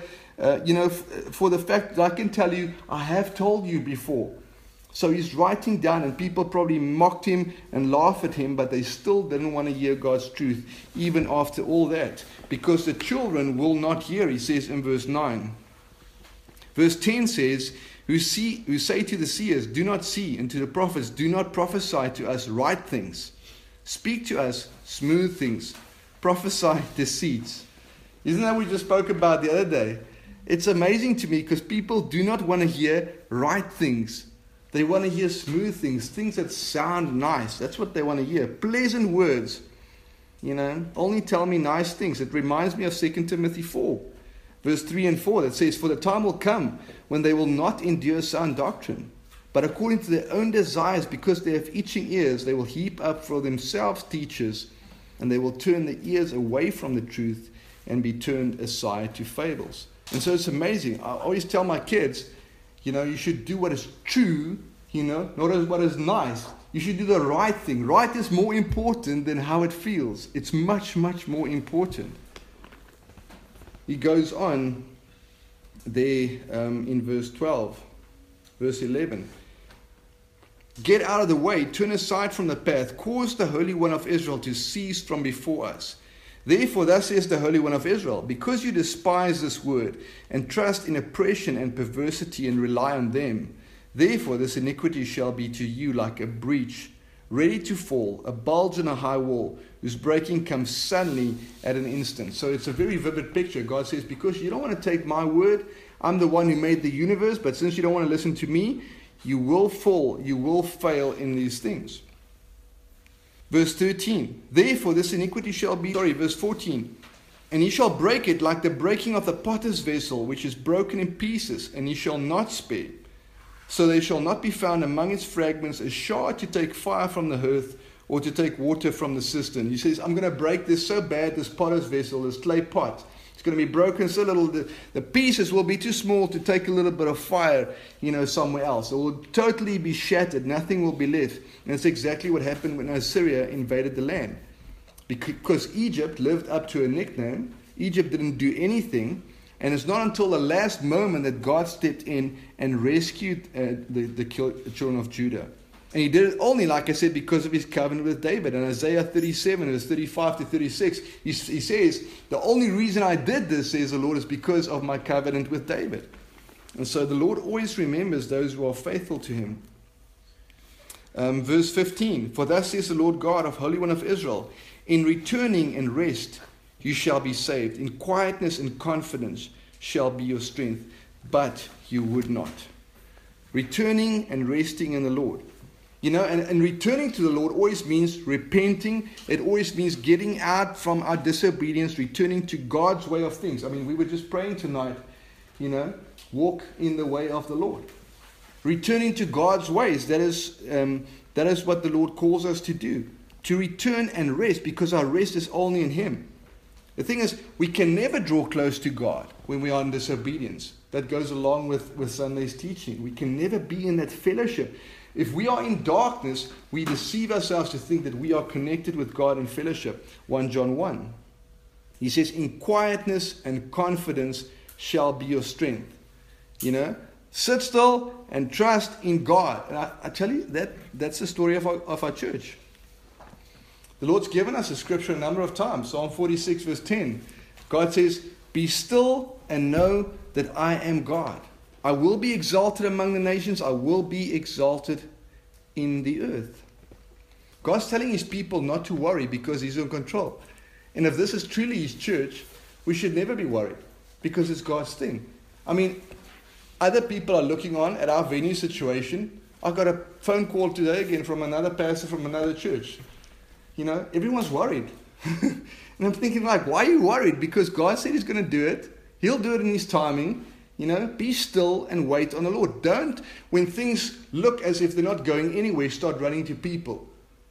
the fact that I can tell you, I have told you before. So he's writing down, and people probably mocked him and laughed at him, but they still didn't want to hear God's truth, even after all that. Because the children will not hear, he says in verse 9. Verse 10 says, who say to the seers, do not see, and to the prophets, do not prophesy to us right things. Speak to us smooth things. Prophesy deceits. Isn't that what we just spoke about the other day? It's amazing to me because people do not want to hear right things. They want to hear smooth things, things that sound nice. That's what they want to hear. Pleasant words. Only tell me nice things. It reminds me of 2 Timothy 4, verse 3 and 4, that says, for the time will come when they will not endure sound doctrine, but according to their own desires, because they have itching ears, they will heap up for themselves teachers, and they will turn their ears away from the truth and be turned aside to fables. And so it's amazing. I always tell my kids, you should do what is true, not what is nice. You should do the right thing. Right is more important than how it feels. It's much, much more important. He goes on there in verse 12, verse 11. Get out of the way, turn aside from the path, cause the Holy One of Israel to cease from before us. Therefore, thus says the Holy One of Israel, because you despise this word, and trust in oppression and perversity, and rely on them, therefore this iniquity shall be to you like a breach, ready to fall, a bulge in a high wall, whose breaking comes suddenly at an instant. So it's a very vivid picture. God says, because you don't want to take my word, I'm the one who made the universe, but since you don't want to listen to me, you will fall, you will fail in these things. Verse 13, therefore this iniquity shall be, verse 14, and he shall break it like the breaking of the potter's vessel, which is broken in pieces, and he shall not spare. So there shall not be found among its fragments a shard to take fire from the hearth, or to take water from the cistern. He says, I'm going to break this so bad, this potter's vessel, this clay pot. It's going to be broken so little, the pieces will be too small to take a little bit of fire, somewhere else. It will totally be shattered. Nothing will be left. And that's exactly what happened when Assyria invaded the land. Because Egypt lived up to a nickname. Egypt didn't do anything. And it's not until the last moment that God stepped in and rescued the children of Judah. And he did it only, like I said, because of his covenant with David. In Isaiah 37, verse 35 to 36, he says, the only reason I did this, says the Lord, is because of my covenant with David. And so the Lord always remembers those who are faithful to him. Verse 15, for thus says the Lord God of Holy One of Israel, in returning and rest you shall be saved. In quietness and confidence shall be your strength. But you would not. Returning and resting in the Lord. And returning to the Lord always means repenting. It always means getting out from our disobedience, returning to God's way of things. I mean, we were just praying tonight, walk in the way of the Lord. Returning to God's ways, that is what the Lord calls us to do. To return and rest, because our rest is only in Him. The thing is, we can never draw close to God when we are in disobedience. That goes along with Sunday's teaching. We can never be in that fellowship. If we are in darkness, we deceive ourselves to think that we are connected with God in fellowship. 1 John 1. He says, in quietness and confidence shall be your strength. Sit still and trust in God. And I tell you, that's the story of our church. The Lord's given us a scripture a number of times. Psalm 46 verse 10. God says, be still and know that I am God. I will be exalted among the nations. I will be exalted in the earth. God's telling His people not to worry because He's in control. And if this is truly His church, we should never be worried because it's God's thing. I mean, other people are looking on at our venue situation. I got a phone call today again from another pastor from another church. Everyone's worried. And I'm thinking why are you worried? Because God said He's going to do it. He'll do it in His timing. Be still and wait on the Lord. Don't, when things look as if they're not going anywhere, start running to people.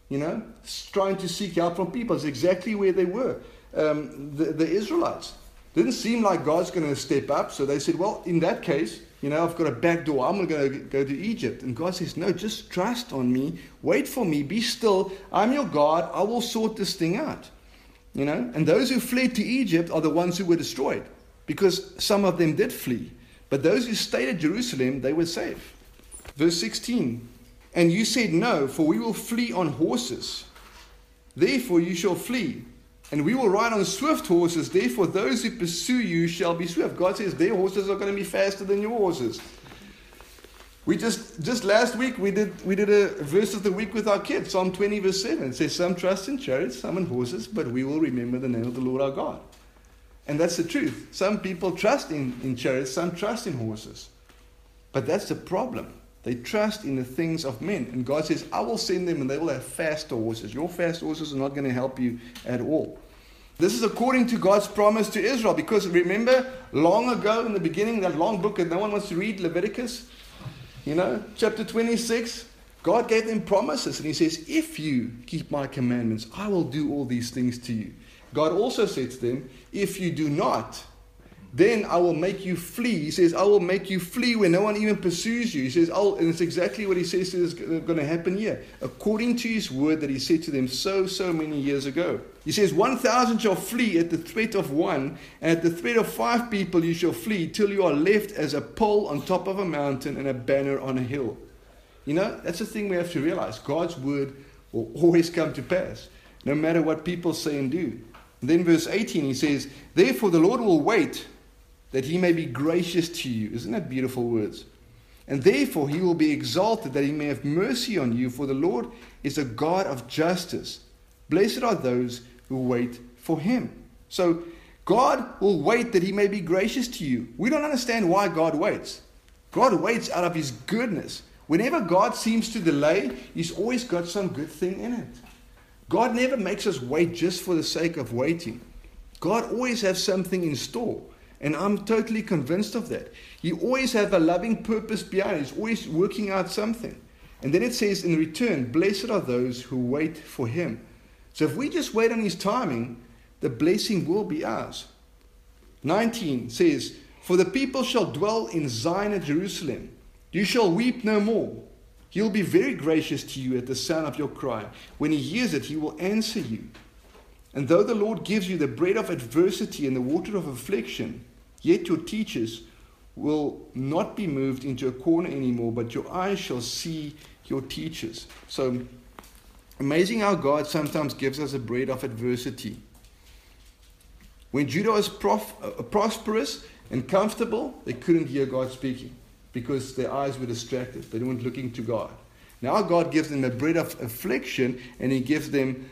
trying to seek help from people. It's exactly where they were. The Israelites. Didn't seem like God's going to step up, so they said, well, in that case, I've got a back door. I'm going to go to Egypt. And God says, no, just trust on me. Wait for me. Be still. I'm your God. I will sort this thing out. And those who fled to Egypt are the ones who were destroyed, because some of them did flee. But those who stayed at Jerusalem, they were safe. Verse 16, and you said, no, for we will flee on horses. Therefore you shall flee. And we will ride on swift horses. Therefore those who pursue you shall be swift. God says their horses are going to be faster than your horses. We just last week we did a verse of the week with our kids. Psalm 20 verse 7. It says, some trust in chariots, some in horses, but we will remember the name of the Lord our God. And that's the truth. Some people trust in chariots, some trust in horses. But that's the problem. They trust in the things of men. And God says, I will send them and they will have faster horses. Your fast horses are not going to help you at all. This is according to God's promise to Israel. Because remember, long ago in the beginning, that long book that no one wants to read, Leviticus, chapter 26, God gave them promises. And he says, if you keep my commandments, I will do all these things to you. God also said to them, if you do not, then I will make you flee. He says, I will make you flee when no one even pursues you. He says, and it's exactly what he says is going to happen here. According to his word that he said to them so many years ago. He says, 1,000 shall flee at the threat of one, and at the threat of 5 people you shall flee, till you are left as a pole on top of a mountain and a banner on a hill. That's the thing we have to realize. God's word will always come to pass, no matter what people say and do. And then verse 18, he says, therefore the Lord will wait, that he may be gracious to you. Isn't that beautiful words? And therefore he will be exalted, that he may have mercy on you, for the Lord is a God of justice. Blessed are those who wait for him. So God will wait that he may be gracious to you. We don't understand why God waits. God waits out of his goodness. Whenever God seems to delay, he's always got some good thing in it. God never makes us wait just for the sake of waiting. God always has something in store. And I'm totally convinced of that. He always has a loving purpose behind it. He's always working out something. And then it says in return, blessed are those who wait for him. So if we just wait on his timing, the blessing will be ours. 19 says, for the people shall dwell in Zion at Jerusalem. You shall weep no more. He will be very gracious to you at the sound of your cry. When he hears it, he will answer you. And though the Lord gives you the bread of adversity and the water of affliction, yet your teachers will not be moved into a corner anymore, but your eyes shall see your teachers. So, amazing how God sometimes gives us a bread of adversity. When Judah was prosperous and comfortable, they couldn't hear God speaking because their eyes were distracted. They weren't looking to God. Now God gives them a bread of affliction, and he gives them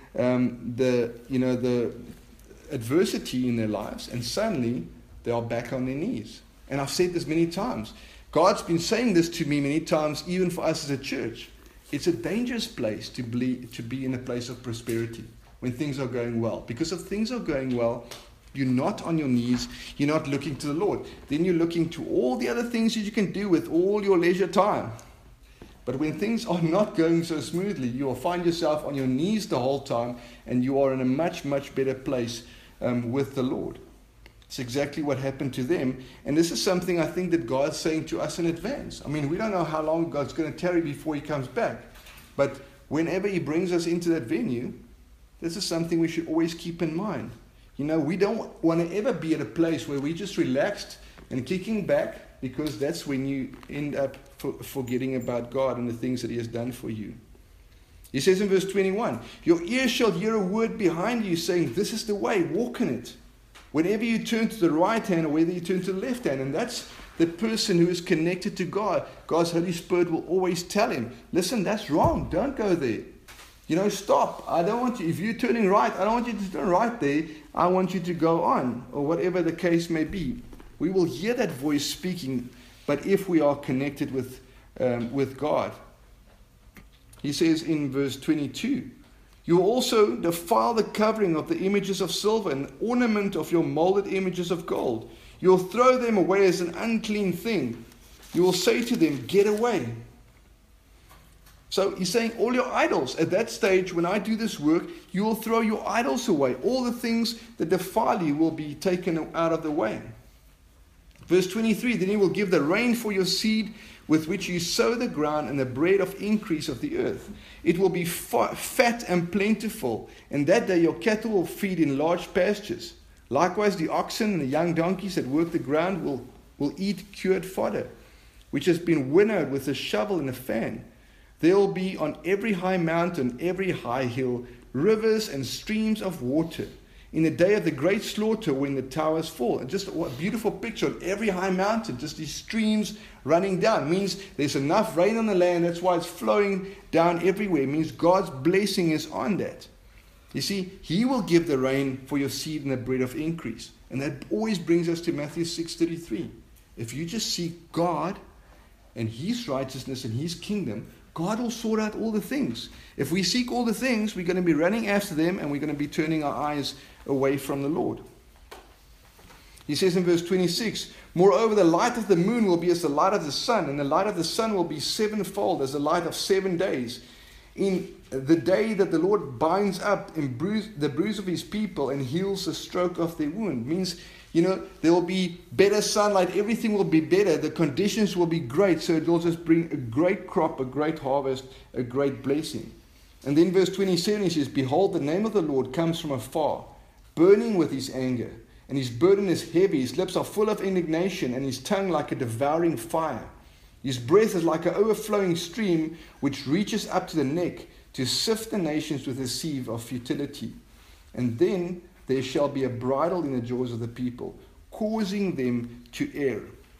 the adversity in their lives, and suddenly they are back on their knees. And I've said this many times. God's been saying this to me many times, even for us as a church. It's a dangerous place to be in a place of prosperity when things are going well. Because if things are going well, you're not on your knees, you're not looking to the Lord. Then you're looking to all the other things that you can do with all your leisure time. But when things are not going so smoothly, you will find yourself on your knees the whole time, and you are in a much better place with the Lord. It's exactly what happened to them. And this is something I think that God's saying to us in advance. I mean, we don't know how long God's going to tarry before he comes back. But whenever he brings us into that venue, this is something we should always keep in mind. We don't want to ever be at a place where we're just relaxed and kicking back, because that's when you end up forgetting about God and the things that he has done for you. He says in verse 21, your ears shall hear a word behind you saying, this is the way, walk in it. Whenever you turn to the right hand or whether you turn to the left hand. And that's the person who is connected to God. God's Holy Spirit will always tell him, listen, that's wrong. Don't go there. Stop. I don't want you, if you're turning right, I don't want you to turn right there. I want you to go on, or whatever the case may be. We will hear that voice speaking, but if we are connected with God. He says in verse 22, you will also defile the covering of the images of silver and the ornament of your molded images of gold. You will throw them away as an unclean thing. You will say to them, get away. So he's saying all your idols. At that stage, when I do this work, you will throw your idols away. All the things that defile you will be taken out of the way. Verse 23, then he will give the rain for your seed with which you sow the ground and the bread of increase of the earth. It will be fat and plentiful, and that day your cattle will feed in large pastures. Likewise, the oxen and the young donkeys that work the ground will eat cured fodder, which has been winnowed with a shovel and a fan. There will be on every high mountain, every high hill, rivers and streams of water. In the day of the great slaughter, when the towers fall. And just a beautiful picture on every high mountain, just these streams running down. It means there's enough rain on the land, that's why it's flowing down everywhere. It means God's blessing is on that. You see, he will give the rain for your seed and the bread of increase. And that always brings us to Matthew 6:33. If you just seek God and his righteousness and his kingdom, God will sort out all the things. If we seek all the things, we're going to be running after them and we're going to be turning our eyes away from the Lord. He says in verse 26, moreover, the light of the moon will be as the light of the sun, and the light of the sun will be sevenfold as the light of 7 days. In the day that the Lord binds up and the bruise of his people and heals the stroke of their wound. Means, there will be better sunlight, everything will be better, the conditions will be great, so it will just bring a great crop, a great harvest, a great blessing. And then verse 27 he says, behold, the name of the Lord comes from afar, burning with his anger, and his burden is heavy, his lips are full of indignation, and his tongue like a devouring fire. His breath is like an overflowing stream which reaches up to the neck to sift the nations with a sieve of futility. And then there shall be a bridle in the jaws of the people, causing them to err.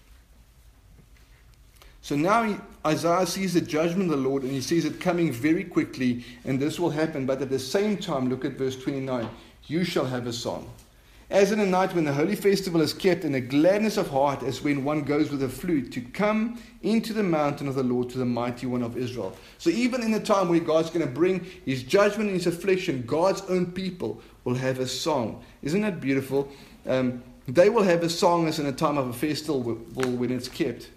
So now Isaiah sees the judgment of the Lord, and he sees it coming very quickly, and this will happen. But at the same time, look at verse 29. You shall have a song. As in a night when the holy festival is kept, and a gladness of heart as when one goes with a flute to come into the mountain of the Lord, to the mighty one of Israel. So even in the time where God's going to bring his judgment and his affliction, God's own people will have a song. Isn't that beautiful? They will have a song as in a time of a festival when it's kept.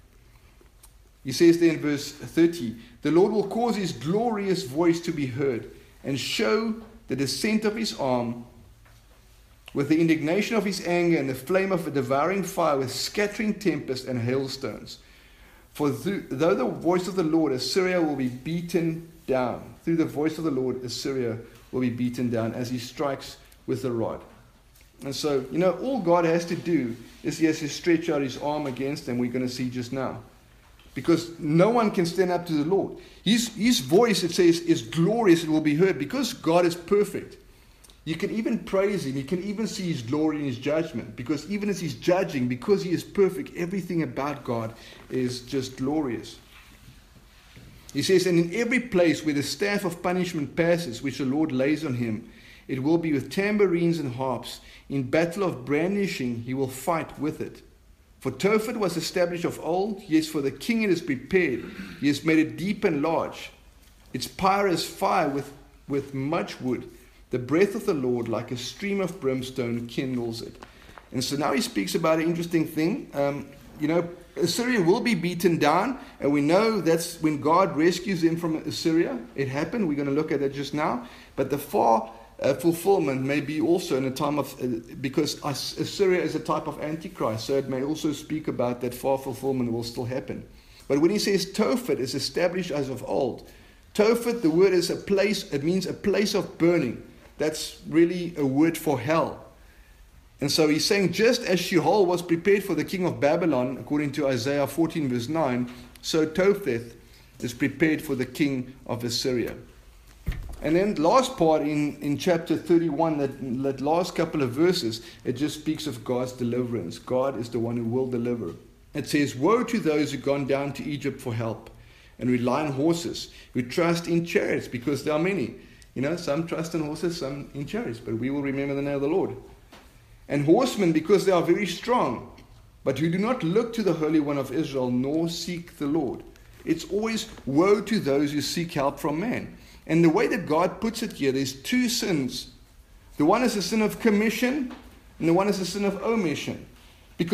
He says there in verse 30, the Lord will cause his glorious voice to be heard and show the descent of his arm with the indignation of his anger and the flame of a devouring fire, with scattering tempest and hailstones. For though the voice of the Lord, Assyria will be beaten down. Through the voice of the Lord, Assyria will be beaten down as he strikes with the rod. And so, all God has to do is he has to stretch out his arm against them. We're going to see just now. Because no one can stand up to the Lord. His voice, it says, is glorious. It will be heard because God is perfect. You can even praise him. You can even see his glory in his judgment. Because even as he's judging, because he is perfect, everything about God is just glorious. He says, and in every place where the staff of punishment passes, which the Lord lays on him, it will be with tambourines and harps. In battle of brandishing, he will fight with it. For Tophet was established of old. Yes, for the king it is prepared. He has made it deep and large. Its pyre is fire with much wood. The breath of the Lord, like a stream of brimstone, kindles it. And so now he speaks about an interesting thing. Assyria will be beaten down, and we know that's when God rescues them from Assyria. It happened. We're going to look at it just now. But the far fulfillment may be also in a time of, because Assyria is a type of Antichrist, so it may also speak about that far fulfillment will still happen. But when he says Tophet is established as of old, Tophet, the word is a place, it means a place of burning. That's really a word for hell. And so he's saying, just as Sheol was prepared for the king of Babylon, according to Isaiah 14 verse 9, so Tophet is prepared for the king of Assyria. And then last part in chapter 31, that last couple of verses, it just speaks of God's deliverance. God is the one who will deliver. It says, woe to those who gone down to Egypt for help and rely on horses, who trust in chariots, because there are many. Some trust in horses, some in chariots, but we will remember the name of the Lord. And horsemen, because they are very strong, but who do not look to the Holy One of Israel, nor seek the Lord. It's always woe to those who seek help from man. And the way that God puts it here, there's two sins. The one is the sin of commission, and the one is the sin of omission. Because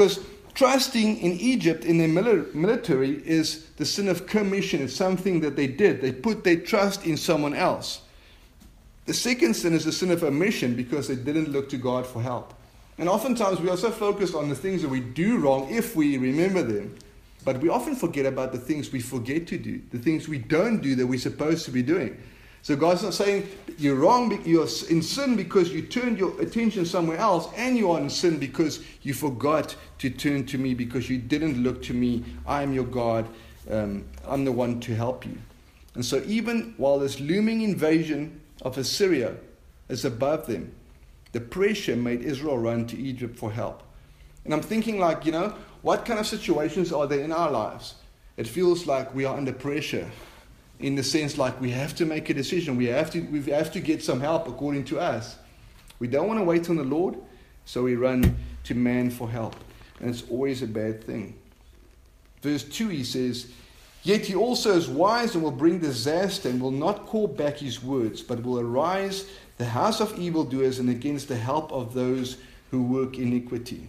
trusting in Egypt in their military is the sin of commission. It's something that they did. They put their trust in someone else. The second sin is the sin of omission because they didn't look to God for help. And oftentimes we are so focused on the things that we do wrong if we remember them. But we often forget about the things we forget to do, the things we don't do that we're supposed to be doing. So God's not saying you're wrong, you're in sin because you turned your attention somewhere else, and you are in sin because you forgot to turn to me, because you didn't look to me. I am your God. I'm the one to help you. And so even while this looming invasion of Assyria is above them, the pressure made Israel run to Egypt for help. And I'm thinking like, what kind of situations are there in our lives? It feels like we are under pressure, in the sense like we have to make a decision. We have to get some help according to us. We don't want to wait on the Lord, so we run to man for help. And it's always a bad thing. Verse 2, he says, "Yet he also is wise and will bring disaster and will not call back his words, but will arise the house of evildoers and against the help of those who work iniquity."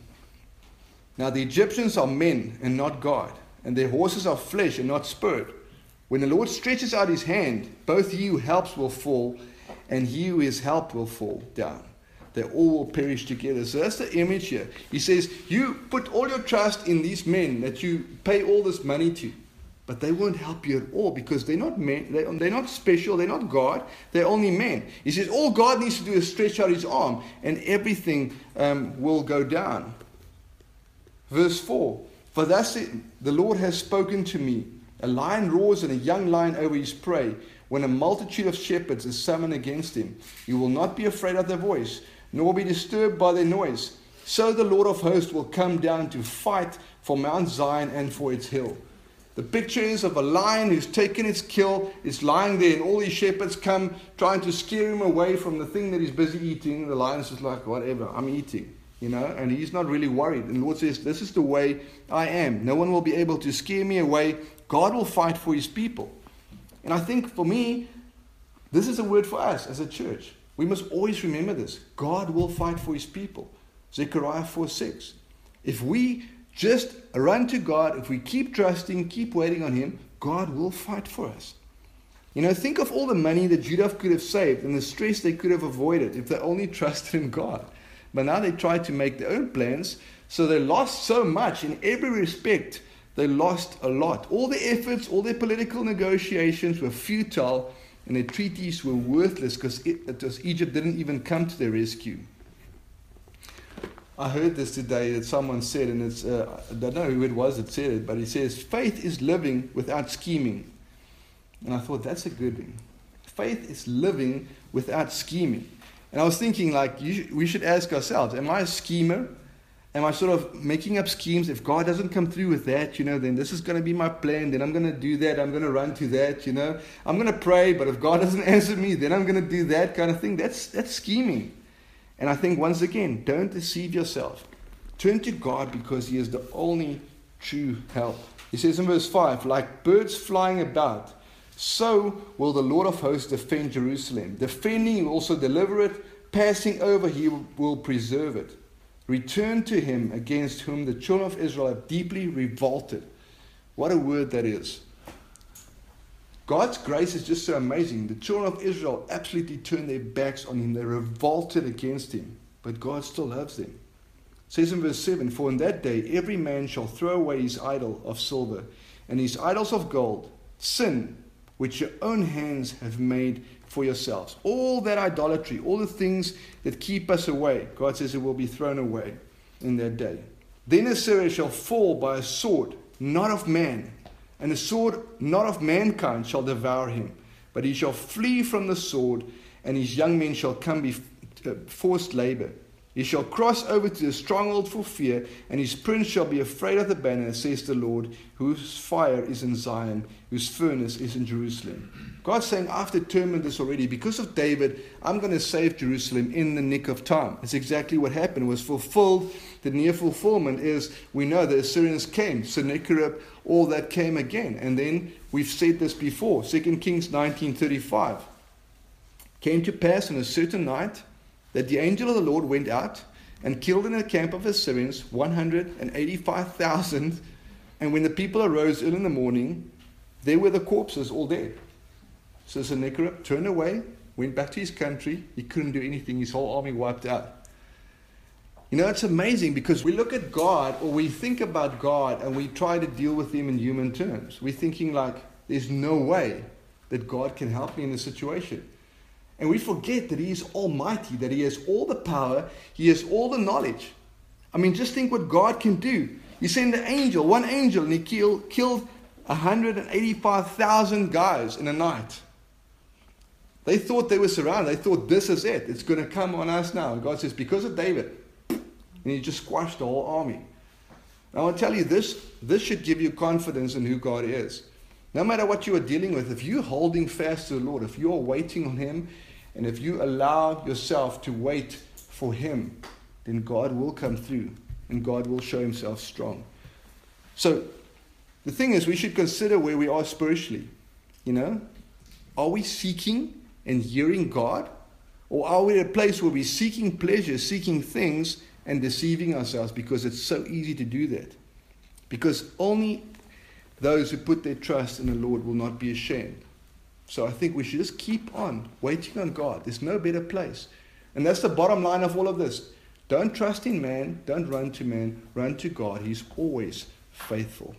Now the Egyptians are men and not God, and their horses are flesh and not spirit. When the Lord stretches out his hand, both he who helps will fall, and he who is helped will fall down. They all will perish together. So that's the image here. He says, you put all your trust in these men that you pay all this money to, but they won't help you at all because they're not men, they're not special, they're not God, they're only men. He says, all God needs to do is stretch out his arm, and everything will go down. Verse 4, "For thus the Lord has spoken to me. A lion roars and a young lion over his prey. When a multitude of shepherds is summoned against him, you will not be afraid of their voice, nor be disturbed by their noise. So the Lord of hosts will come down to fight for Mount Zion and for its hill." The picture is of a lion who's taken its kill, is lying there, and all these shepherds come trying to scare him away from the thing that he's busy eating. The lion's just like, whatever, I'm eating. And he's not really worried. And the Lord says, this is the way I am. No one will be able to scare me away. God will fight for his people. And I think for me, this is a word for us as a church. We must always remember this. God will fight for his people. Zechariah 4:6. If we just run to God, if we keep trusting, keep waiting on him, God will fight for us. Think of all the money that Judah could have saved and the stress they could have avoided if they only trusted in God. But now they try to make their own plans, so they lost so much. In every respect, they lost a lot. All their efforts, all their political negotiations were futile, and their treaties were worthless because Egypt didn't even come to their rescue. I heard this today that someone said, and it's I don't know who it was that said it, but he says, faith is living without scheming. And I thought, that's a good thing. Faith is living without scheming. And I was thinking, we should ask ourselves, am I a schemer? Am I sort of making up schemes? If God doesn't come through with that, then this is going to be my plan. Then I'm going to do that. I'm going to run to that, I'm going to pray, but if God doesn't answer me, then I'm going to do that kind of thing. That's scheming. And I think, once again, don't deceive yourself. Turn to God because he is the only true help. He says in verse 5, "Like birds flying about, so will the Lord of hosts defend Jerusalem. Defending, he will also deliver it. Passing over, he will preserve it. Return to him against whom the children of Israel have deeply revolted." What a word that is. God's grace is just so amazing. The children of Israel absolutely turned their backs on him. They revolted against him. But God still loves them. It says in verse 7, "For in that day every man shall throw away his idol of silver and his idols of gold, sin, which your own hands have made for yourselves." All that idolatry, all the things that keep us away, God says it will be thrown away in that day. "Then Assyria shall fall by a sword, not of man, and a sword not of mankind shall devour him. But he shall flee from the sword, and his young men shall come be forced labor. He shall cross over to the stronghold for fear, and his prince shall be afraid of the banner, says the Lord, whose fire is in Zion, whose furnace is in Jerusalem." God's saying, I've determined this already. Because of David, I'm going to save Jerusalem in the nick of time. It's exactly what happened. It was fulfilled. The near fulfillment is, we know the Assyrians came, Sennacherib, all that came again. And then we've said this before, 2 Kings 19:35. "Came to pass on a certain night that the angel of the Lord went out and killed in the camp of the Assyrians 185,000. And when the people arose early in the morning, there were the corpses all dead. So Sennacherib turned away, went back to his country. He couldn't do anything. His whole army wiped out. You know, it's amazing because we look at God, or we think about God, and we try to deal with him in human terms. We're thinking like, there's no way that God can help me in this situation. And we forget that he is almighty, that he has all the power, he has all the knowledge. I mean, just think what God can do. He sent an angel, one angel, and he killed 185,000 guys in a night. They thought they were surrounded. They thought, this is it. It's going to come on us now. And God says, because of David. And he just squashed the whole army. And I want to tell you, this should give you confidence in who God is. No matter what you are dealing with, if you're holding fast to the Lord, if you're waiting on him, and if you allow yourself to wait for him, then God will come through and God will show himself strong. So the thing is, we should consider where we are spiritually. You know, are we seeking and hearing God? Or are we at a place where we're seeking pleasure, seeking things, and deceiving ourselves, because it's so easy to do that? Because only those who put their trust in the Lord will not be ashamed. So I think we should just keep on waiting on God. There's no better place. And that's the bottom line of all of this. Don't trust in man. Don't run to man. Run to God. He's always faithful.